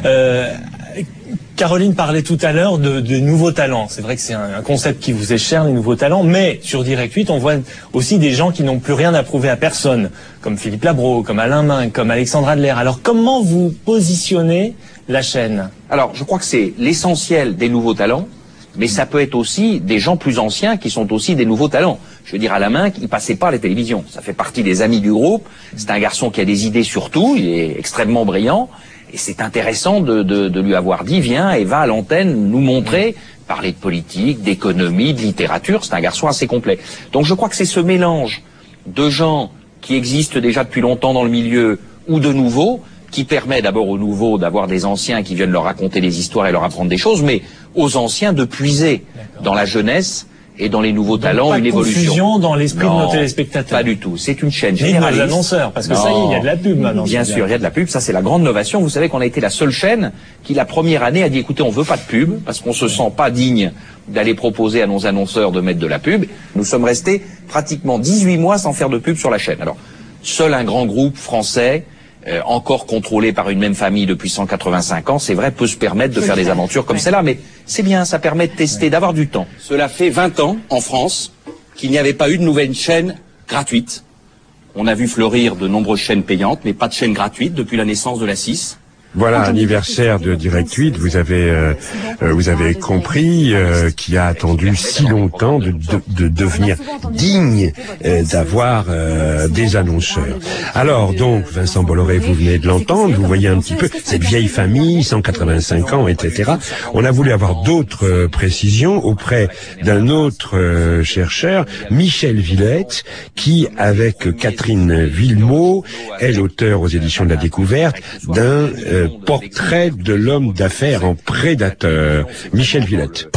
E: Caroline parlait tout à l'heure de nouveaux talents. C'est vrai que c'est un concept qui vous est cher, les nouveaux talents, mais sur Direct 8, on voit aussi des gens qui n'ont plus rien à prouver à personne, comme Philippe Labro, comme Alain Minc, comme Alexandre Adler. Alors comment vous positionnez la chaîne?
F: Alors, je crois que c'est l'essentiel des nouveaux talents, mais ça peut être aussi des gens plus anciens qui sont aussi des nouveaux talents. Je veux dire, Alain Minc, il passait pas à la télévision. Ça fait partie des amis du groupe. C'est un garçon qui a des idées sur tout. Il est extrêmement brillant. Et c'est intéressant de lui avoir dit, viens et va à l'antenne nous montrer, parler de politique, d'économie, de littérature. C'est un garçon assez complet. Donc je crois que c'est ce mélange de gens qui existent déjà depuis longtemps dans le milieu ou de nouveaux qui permet d'abord aux nouveaux d'avoir des anciens qui viennent leur raconter des histoires et leur apprendre des choses, mais aux anciens de puiser dans la jeunesse et dans les nouveaux talents une évolution. Pas de confusion dans l'esprit de nos téléspectateurs. Pas du tout. C'est une chaîne généraliste. Ni de nos annonceurs, parce que ça y est, il y a de la pub maintenant. Bien sûr, il y a de la pub. Ça, c'est la grande novation. Vous savez qu'on a été la seule chaîne qui, la première année, a dit, écoutez, on veut pas de pub, parce qu'on se sent pas digne d'aller proposer à nos annonceurs de mettre de la pub. Nous sommes restés pratiquement 18 mois sans faire de pub sur la chaîne. Alors, seul un grand groupe français, encore contrôlé par une même famille depuis 185 ans, c'est vrai, peut se permettre de faire des aventures comme celle-là, mais c'est bien, ça permet de tester, d'avoir du temps. Cela fait 20 ans, en France, qu'il n'y avait pas eu de nouvelle chaîne gratuite. On a vu fleurir de nombreuses chaînes payantes, mais pas de chaîne gratuite depuis la naissance de la 6.
I: Voilà, anniversaire de Direct 8, vous avez compris qui a attendu si longtemps de devenir digne d'avoir des annonceurs. Alors donc, Vincent Bolloré, vous venez de l'entendre, vous voyez un petit peu cette vieille famille, 185 ans, etc. On a voulu avoir d'autres précisions auprès d'un autre chercheur, Michel Villette, qui, avec Catherine Villemot, est l'auteur aux éditions de la Découverte d'un portrait de l'homme d'affaires en prédateur. Michel Villette.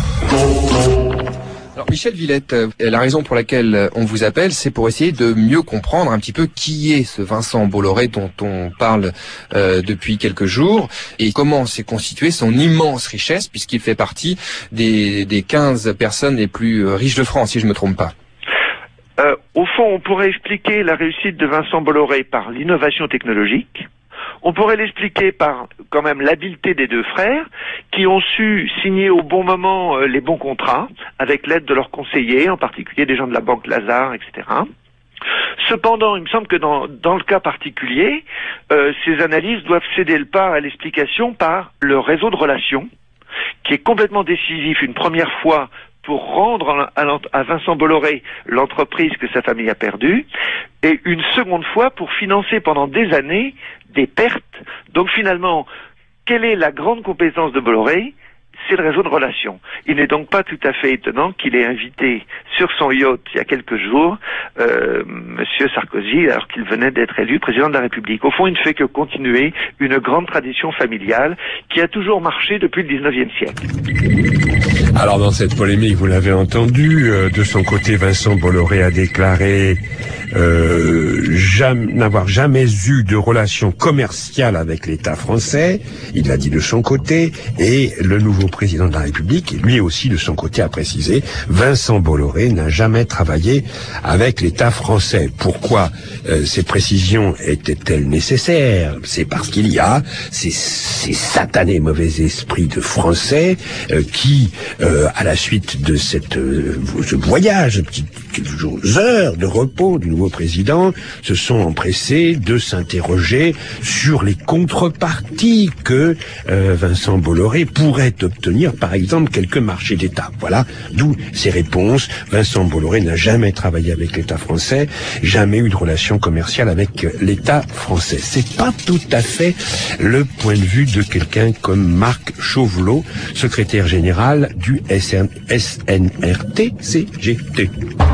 W: Alors Michel Villette, la raison pour laquelle on vous appelle, c'est pour essayer de mieux comprendre un petit peu qui est ce Vincent Bolloré dont on parle depuis quelques jours et comment s'est constituée son immense richesse puisqu'il fait partie des 15 personnes les plus riches de France, si je me trompe pas.
K: Au fond, on pourrait expliquer la réussite de Vincent Bolloré par l'innovation technologique. On pourrait l'expliquer par quand même l'habileté des deux frères qui ont su signer au bon moment les bons contrats avec l'aide de leurs conseillers, en particulier des gens de la Banque Lazare, etc. Cependant, il me semble que dans le cas particulier, ces analyses doivent céder le pas à l'explication par le réseau de relations qui est complètement décisif une première fois pour rendre à Vincent Bolloré l'entreprise que sa famille a perdue, et une seconde fois pour financer pendant des années des pertes. Donc finalement, quelle est la grande compétence de Bolloré ? C'est le réseau de relations. Il n'est donc pas tout à fait étonnant qu'il ait invité sur son yacht il y a quelques jours Monsieur Sarkozy, alors qu'il venait d'être élu président de la République. Au fond, il ne fait que continuer une grande tradition familiale qui a toujours marché depuis le 19e siècle.
I: Alors dans cette polémique, vous l'avez entendu, de son côté, Vincent Bolloré a déclaré n'avoir jamais eu de relation commerciale avec l'État français. Il l'a dit de son côté, et le nouveau président de la République, et lui aussi de son côté a précisé, Vincent Bolloré n'a jamais travaillé avec l'État français. Pourquoi ces précisions étaient-elles nécessaires? C'est parce qu'il y a ces satanés mauvais esprits de Français qui, à la suite de ce voyage, quelques heures de repos du nouveau président, se sont empressés de s'interroger sur les contreparties que Vincent Bolloré pourrait obtenir, par exemple, quelques marchés d'État. Voilà, d'où ces réponses. Vincent Bolloré n'a jamais travaillé avec l'État français, jamais eu de relation commerciale avec l'État français. C'est pas tout à fait le point de vue de quelqu'un comme Marc Chauvelot, secrétaire général du SNRT-CGT.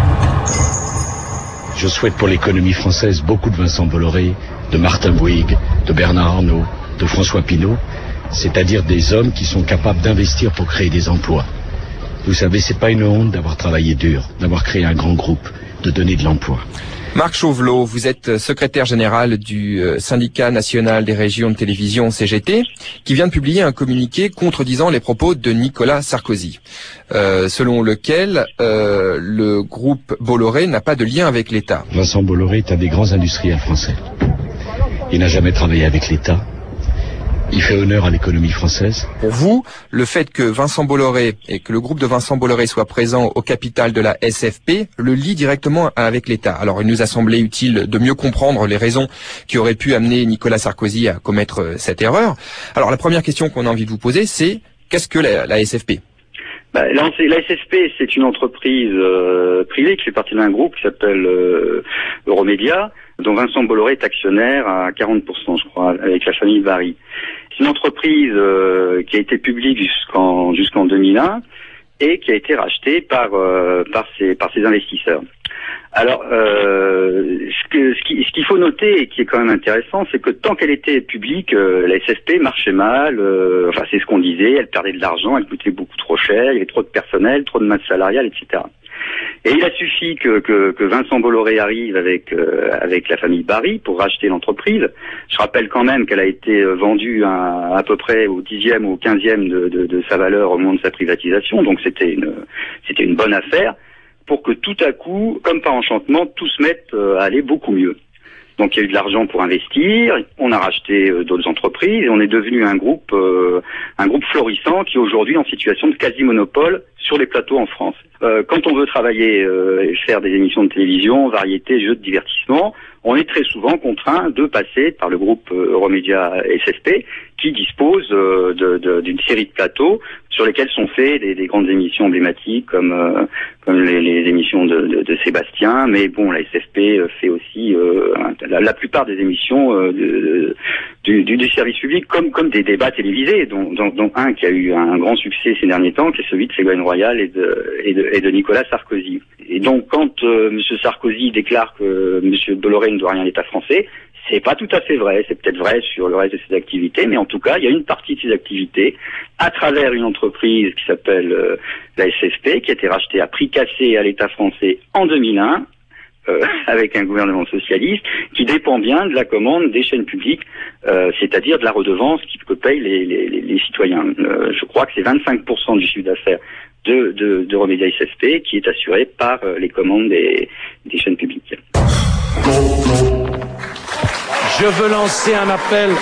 G: Je souhaite pour l'économie française beaucoup de Vincent Bolloré, de Martin Bouygues, de Bernard Arnault, de François Pinault, c'est-à-dire des hommes qui sont capables d'investir pour créer des emplois. Vous savez, c'est pas une honte d'avoir travaillé dur, d'avoir créé un grand groupe, de donner de l'emploi.
W: Marc Chauvelot, vous êtes secrétaire général du syndicat national des régions de télévision CGT, qui vient de publier un communiqué contredisant les propos de Nicolas Sarkozy, selon lequel le groupe Bolloré n'a pas de lien avec l'État.
G: Vincent Bolloré est un des grands industriels français. Il n'a jamais travaillé avec l'État. Il fait honneur à l'économie française.
W: Pour vous, le fait que Vincent Bolloré et que le groupe de Vincent Bolloré soit présent au capital de la SFP le lie directement avec l'État. Alors il nous a semblé utile de mieux comprendre les raisons qui auraient pu amener Nicolas Sarkozy à commettre cette erreur. Alors la première question qu'on a envie de vous poser, c'est qu'est-ce que la SFP ?
H: La SFP, c'est une entreprise privée qui fait partie d'un groupe qui s'appelle Euromédia, dont Vincent Bolloré est actionnaire à 40%, je crois, avec la famille Barry. C'est une entreprise qui a été publique jusqu'en 2001 et qui a été rachetée par ses investisseurs. Alors, ce qu'il faut noter et qui est quand même intéressant, c'est que tant qu'elle était publique, la SFP marchait mal. Enfin, c'est ce qu'on disait. Elle perdait de l'argent, elle coûtait beaucoup trop cher. Il y avait trop de personnel, trop de masse salariale, etc. Et il a suffi que Vincent Bolloré arrive avec la famille Barry pour racheter l'entreprise. Je rappelle quand même qu'elle a été vendue à peu près au 10e ou au 15e de sa valeur au moment de sa privatisation. Donc c'était une bonne affaire, pour que tout à coup, comme par enchantement, tout se mette à aller beaucoup mieux. Donc il y a eu de l'argent pour investir, on a racheté d'autres entreprises et on est devenu un groupe florissant qui est aujourd'hui en situation de quasi-monopole sur les plateaux en France. Quand on veut travailler et faire des émissions de télévision, variété, jeux de divertissement, on est très souvent contraint de passer par le groupe Euromédia SFP qui dispose d'une série de plateaux sur lesquels sont faits des grandes émissions emblématiques comme les émissions de Sébastien, mais bon, la SFP fait aussi la plupart des émissions du service public comme des débats télévisés, dont un qui a eu un grand succès ces derniers temps, qui est celui de Ségolène Royal et de Nicolas Sarkozy. Et donc quand M. Sarkozy déclare que M. Bolloré ne doit rien à l'État français, c'est pas tout à fait vrai. C'est peut-être vrai sur le reste de ses activités, mais en tout cas, il y a une partie de ses activités à travers une entreprise qui s'appelle la SFP, qui a été rachetée à prix cassé à l'État français en 2001, avec un gouvernement socialiste, qui dépend bien de la commande des chaînes publiques, c'est-à-dire de la redevance que payent les citoyens. Je crois que c'est 25% du chiffre d'affaires de Remédia SFP qui est assuré par les commandes des chaînes publiques.
J: Je veux lancer un appel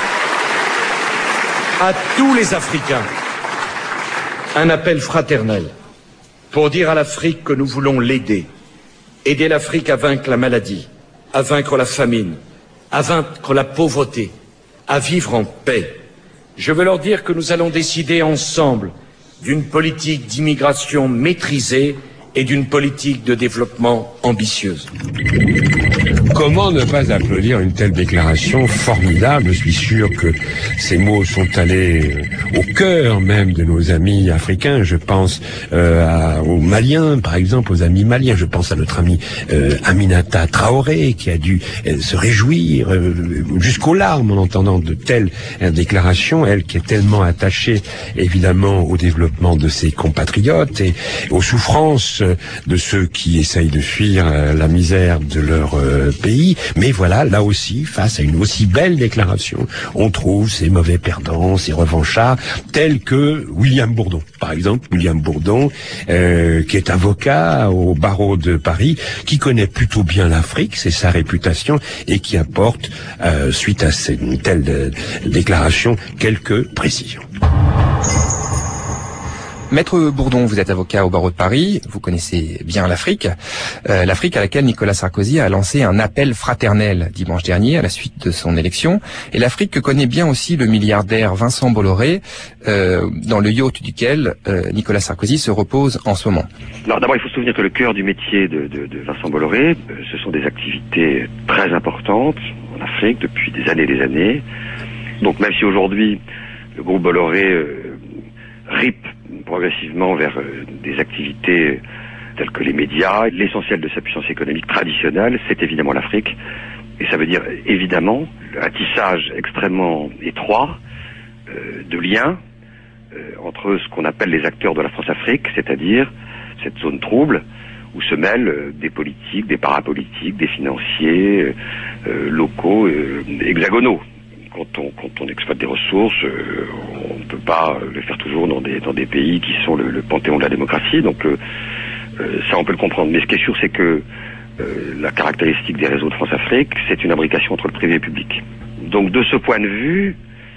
J: à tous les Africains, un appel fraternel, pour dire à l'Afrique que nous voulons l'aider l'Afrique à vaincre la maladie, à vaincre la famine, à vaincre la pauvreté, à vivre en paix. Je veux leur dire que nous allons décider ensemble d'une politique d'immigration maîtrisée et d'une politique de développement ambitieuse.
I: Comment ne pas applaudir une telle déclaration formidable? Je suis sûr que ces mots sont allés au cœur même de nos amis africains. Je pense aux Maliens, par exemple, aux amis maliens. Je pense à notre ami Aminata Traoré, qui a dû se réjouir jusqu'aux larmes en entendant de telles déclarations. Elle qui est tellement attachée, évidemment, au développement de ses compatriotes et aux souffrances défense de ceux qui essayent de fuir la misère de leur pays. Mais voilà, là aussi, face à une aussi belle déclaration, on trouve ces mauvais perdants, ces revanchards, tels que William Bourdon. Par exemple, William Bourdon, qui est avocat au barreau de Paris, qui connaît plutôt bien l'Afrique, c'est sa réputation, et qui apporte, suite à une telle déclaration, quelques précisions.
W: Maître Bourdon, vous êtes avocat au barreau de Paris, vous connaissez bien l'Afrique, l'Afrique à laquelle Nicolas Sarkozy a lancé un appel fraternel dimanche dernier à la suite de son élection, et l'Afrique que connaît bien aussi le milliardaire Vincent Bolloré, dans le yacht duquel Nicolas Sarkozy se repose en ce moment.
D: Alors d'abord, il faut se souvenir que le cœur du métier de Vincent Bolloré, ce sont des activités très importantes en Afrique depuis des années. Donc même si aujourd'hui le groupe Bolloré ripe progressivement vers des activités telles que les médias, l'essentiel de sa puissance économique traditionnelle, c'est évidemment l'Afrique. Et ça veut dire évidemment un tissage extrêmement étroit de liens entre ce qu'on appelle les acteurs de la France-Afrique, c'est-à-dire cette zone trouble où se mêlent des politiques, des parapolitiques, des financiers locaux, hexagonaux. Quand on exploite des ressources, on ne peut pas le faire toujours dans des pays qui sont le panthéon de la démocratie. Donc ça, on peut le comprendre. Mais ce qui est sûr, c'est que la caractéristique des réseaux de France-Afrique, c'est une imbrication entre le privé et le public. Donc de ce point de vue,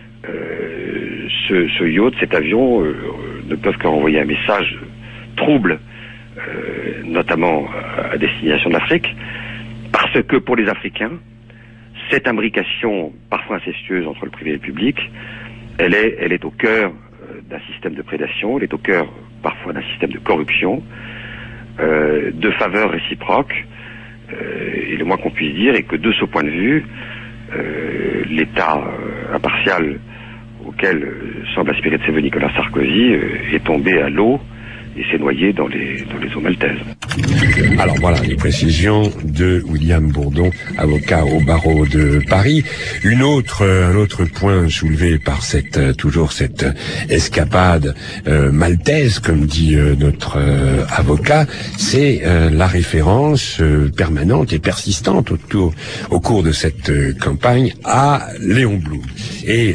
D: ce yacht, cet avion, ne peuvent que renvoyer un message trouble, notamment à destination de l'Afrique, parce que pour les Africains, cette imbrication parfois incestueuse entre le privé et le public, elle est au cœur d'un système de prédation, elle est au cœur parfois d'un système de corruption, de faveur réciproque, et le moins qu'on puisse dire est que de ce point de vue, l'État impartial auquel semble aspirer de ses voeux Nicolas Sarkozy est tombé à l'eau et s'est noyé dans les eaux maltaises.
I: Alors voilà les précisions de William Bourdon, avocat au barreau de Paris. Un autre point soulevé par toujours cette escapade maltaise, comme dit notre avocat, c'est la référence permanente et persistante au cours de cette campagne à Léon Blum. Et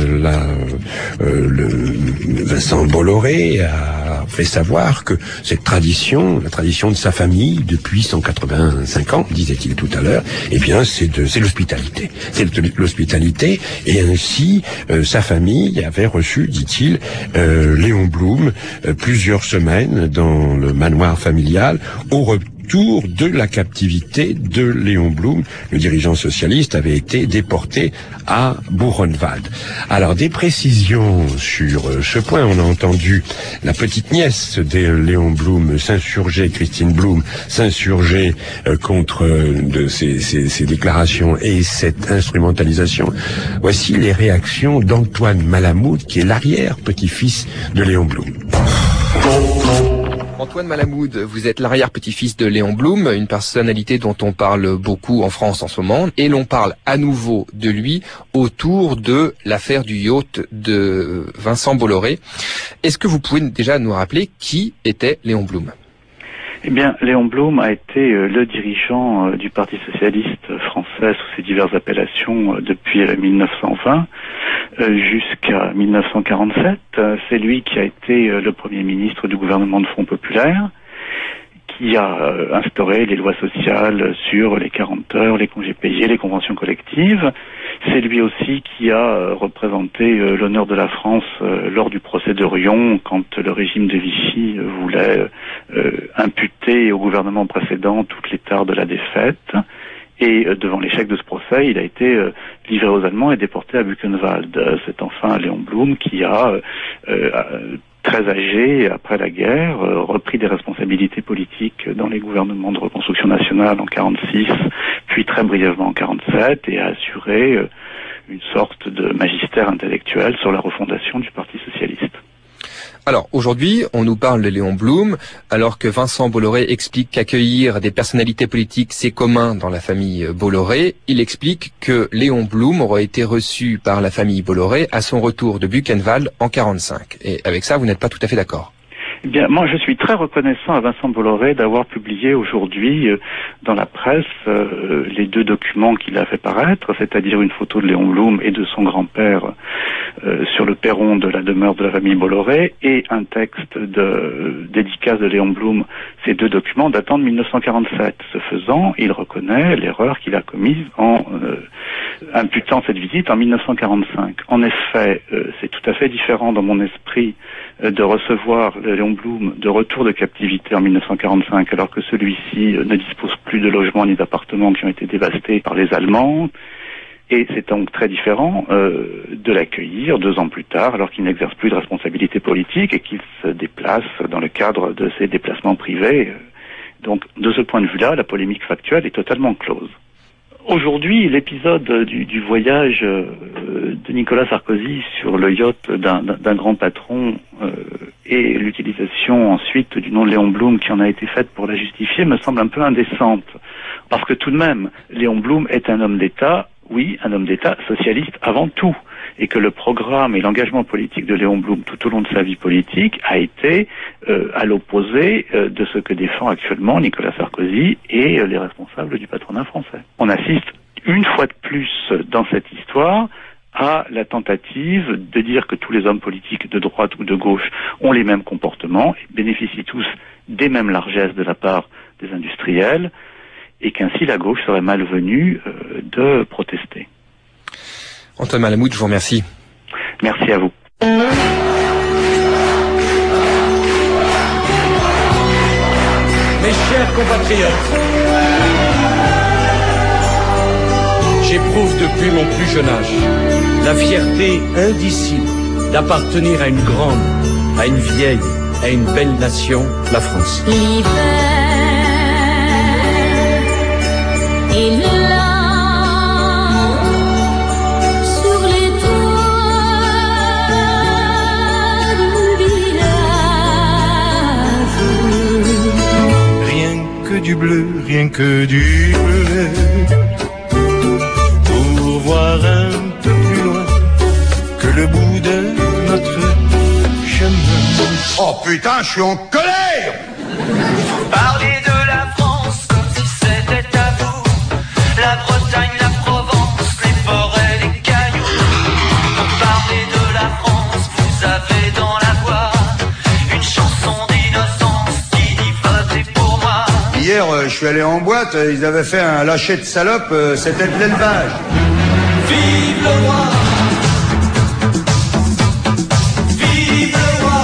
I: Vincent Bolloré a fait savoir que cette tradition, la tradition de sa famille depuis 185 ans, disait-il tout à l'heure, eh bien c'est l'hospitalité. C'est l'hospitalité, et ainsi sa famille avait reçu, dit-il, Léon Blum plusieurs semaines dans le manoir familial au retour de la captivité de Léon Blum. Le dirigeant socialiste avait été déporté à Buchenwald. Alors, des précisions sur ce point. On a entendu la petite nièce de Léon Blum s'insurger, Christine Blum, s'insurger contre ces déclarations et cette instrumentalisation. Voici les réactions d'Antoine Malamud, qui est l'arrière-petit-fils de Léon Blum.
W: Antoine Malamud, vous êtes l'arrière-petit-fils de Léon Blum, une personnalité dont on parle beaucoup en France en ce moment, et l'on parle à nouveau de lui autour de l'affaire du yacht de Vincent Bolloré. Est-ce que vous pouvez déjà nous rappeler qui était Léon Blum ?
X: Eh bien, Léon Blum a été le dirigeant du Parti socialiste français sous ses diverses appellations depuis 1920 jusqu'à 1947. C'est lui qui a été le premier ministre du gouvernement de Front populaire, qui a instauré les lois sociales sur les 40 heures, les congés payés, les conventions collectives. C'est lui aussi qui a représenté l'honneur de la France lors du procès de Riom, quand le régime de Vichy voulait imputer au gouvernement précédent toutes les tares de la défaite. Et devant l'échec de ce procès, il a été livré aux Allemands et déporté à Buchenwald. C'est enfin Léon Blum qui a, très âgé après la guerre, repris des responsabilités politiques dans les gouvernements de reconstruction nationale en 46, puis très brièvement en 47, et a assuré une sorte de magistère intellectuel sur la refondation du Parti socialiste.
W: Alors, aujourd'hui, on nous parle de Léon Blum, alors que Vincent Bolloré explique qu'accueillir des personnalités politiques, c'est commun dans la famille Bolloré. Il explique que Léon Blum aurait été reçu par la famille Bolloré à son retour de Buchenwald en 45. Et avec ça, vous n'êtes pas tout à fait d'accord?
L: Eh bien, moi, je suis très reconnaissant à Vincent Bolloré d'avoir publié aujourd'hui dans la presse les 2 documents qu'il a fait paraître, c'est-à-dire une photo de Léon Blum et de son grand-père sur le perron de la demeure de la famille Bolloré et un texte de dédicace de Léon Blum. Ces 2 documents datant de 1947. Ce faisant, il reconnaît l'erreur qu'il a commise en imputant cette visite en 1945. En effet, c'est tout à fait différent dans mon esprit de recevoir Léon Blum de retour de captivité en 1945, alors que celui-ci ne dispose plus de logements ni d'appartements qui ont été dévastés par les Allemands. Et c'est donc très différent de l'accueillir 2 ans plus tard, alors qu'il n'exerce plus de responsabilité politique et qu'il se déplace dans le cadre de ses déplacements privés. Donc, de ce point de vue-là, la polémique factuelle est totalement close. Aujourd'hui, l'épisode du voyage de Nicolas Sarkozy sur le yacht d'un grand patron et l'utilisation ensuite du nom de Léon Blum qui en a été faite pour la justifier me semble un peu indécente. Parce que tout de même, Léon Blum est un homme d'État, oui, un homme d'État socialiste avant tout. Et que le programme et l'engagement politique de Léon Blum tout au long de sa vie politique a été à l'opposé de ce que défend actuellement Nicolas Sarkozy et les responsables du patronat français. On assiste une fois de plus dans cette histoire à la tentative de dire que tous les hommes politiques de droite ou de gauche ont les mêmes comportements et bénéficient tous des mêmes largesses de la part des industriels et qu'ainsi la gauche serait malvenue de protester.
W: Antoine Malamud, je vous remercie.
L: Merci à vous.
J: Mes chers compatriotes, j'éprouve depuis mon plus jeune âge la fierté indicible d'appartenir à une grande, à une vieille, à une belle nation, la France.
S: L'hiver est là sur les toits du village.
A: Rien que du bleu, rien que du bleu. Pour voir un peu plus loin que le bout de notre chemin.
V: Oh putain, je suis en colère!
T: Parlez de la France comme si c'était à vous. La Bretagne, la Provence, les forêts, les cailloux. Parlez de la France, vous avez dans la voix une chanson d'innocence qui dit votez pour moi.
V: Hier, je suis allé en boîte, ils avaient fait un lâcher de salope, c'était de l'élevage.
T: Vive le roi! Vive le roi!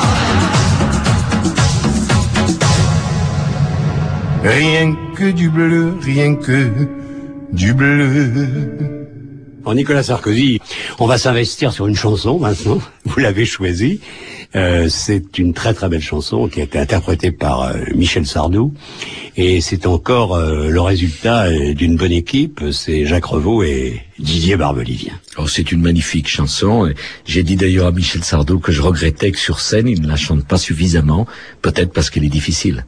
A: Rien que du bleu, rien que du bleu.
M: En Nicolas Sarkozy, on va s'investir sur une chanson maintenant. Vous l'avez choisie. C'est une très très belle chanson qui a été interprétée par Michel Sardou. Et c'est encore le résultat d'une bonne équipe. C'est Jacques Revaux et Didier Barbelivien.
N: Oh, c'est une magnifique chanson. J'ai dit d'ailleurs à Michel Sardou que je regrettais que sur scène, il ne la chante pas suffisamment. Peut-être parce qu'elle est difficile.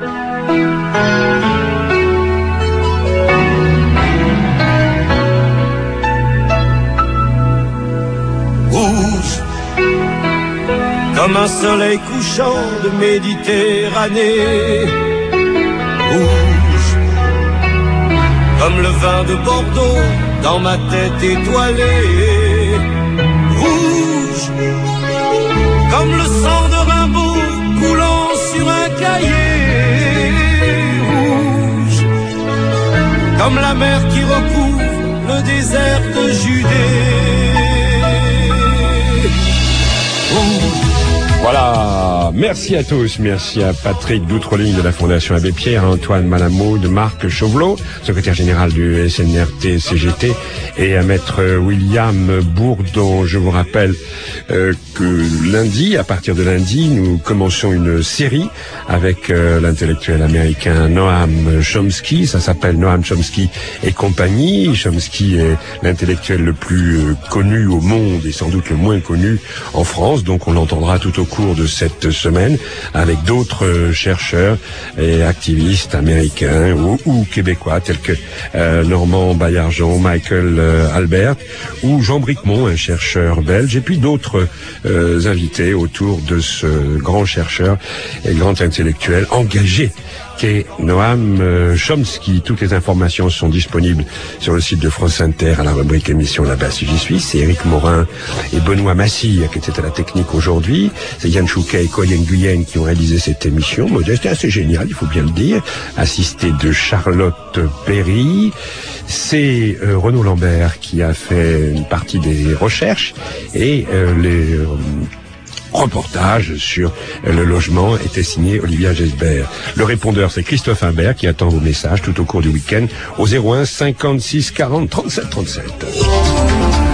T: Rouge, comme un soleil couchant de Méditerranée. Rouge, comme le vin de Bordeaux dans ma tête étoilée. Rouge, comme le sang de Rimbaud coulant sur un cahier. Rouge, comme la mer qui recouvre le désert de Judée.
I: Voilà, merci à tous, merci à Patrick Doutreling de la Fondation Abbé Pierre, à Antoine Malamud, Marc Chauvelot, secrétaire général du SNRT-CGT, et à maître William Bourdon. Je vous rappelle que lundi, à partir de lundi, nous commençons une série avec l'intellectuel américain Noam Chomsky. Ça s'appelle Noam Chomsky et compagnie. Chomsky est l'intellectuel le plus connu au monde et sans doute le moins connu en France, donc on l'entendra tout au cours cours de cette semaine avec d'autres chercheurs et activistes américains ou québécois tels que Normand Baillargeon, Michael Albert ou Jean Bricmont, un chercheur belge, et puis d'autres invités autour de ce grand chercheur et grand intellectuel engagé qu'est Noam Chomsky. Toutes les informations sont disponibles sur le site de France Inter à la rubrique émission Là-bas si j'y suis. C'est Éric Morin et Benoît Massy qui étaient à la technique aujourd'hui. C'est Yann Chouquet et Koyen Nguyen qui ont réalisé cette émission. Modeste et assez génial, il faut bien le dire. Assisté de Charlotte Perry. C'est Renaud Lambert qui a fait une partie des recherches et les reportage sur le logement était signé Olivia Gesbert. Le répondeur, c'est Christophe Imbert qui attend vos messages tout au cours du week-end au 01 56 40 37 37.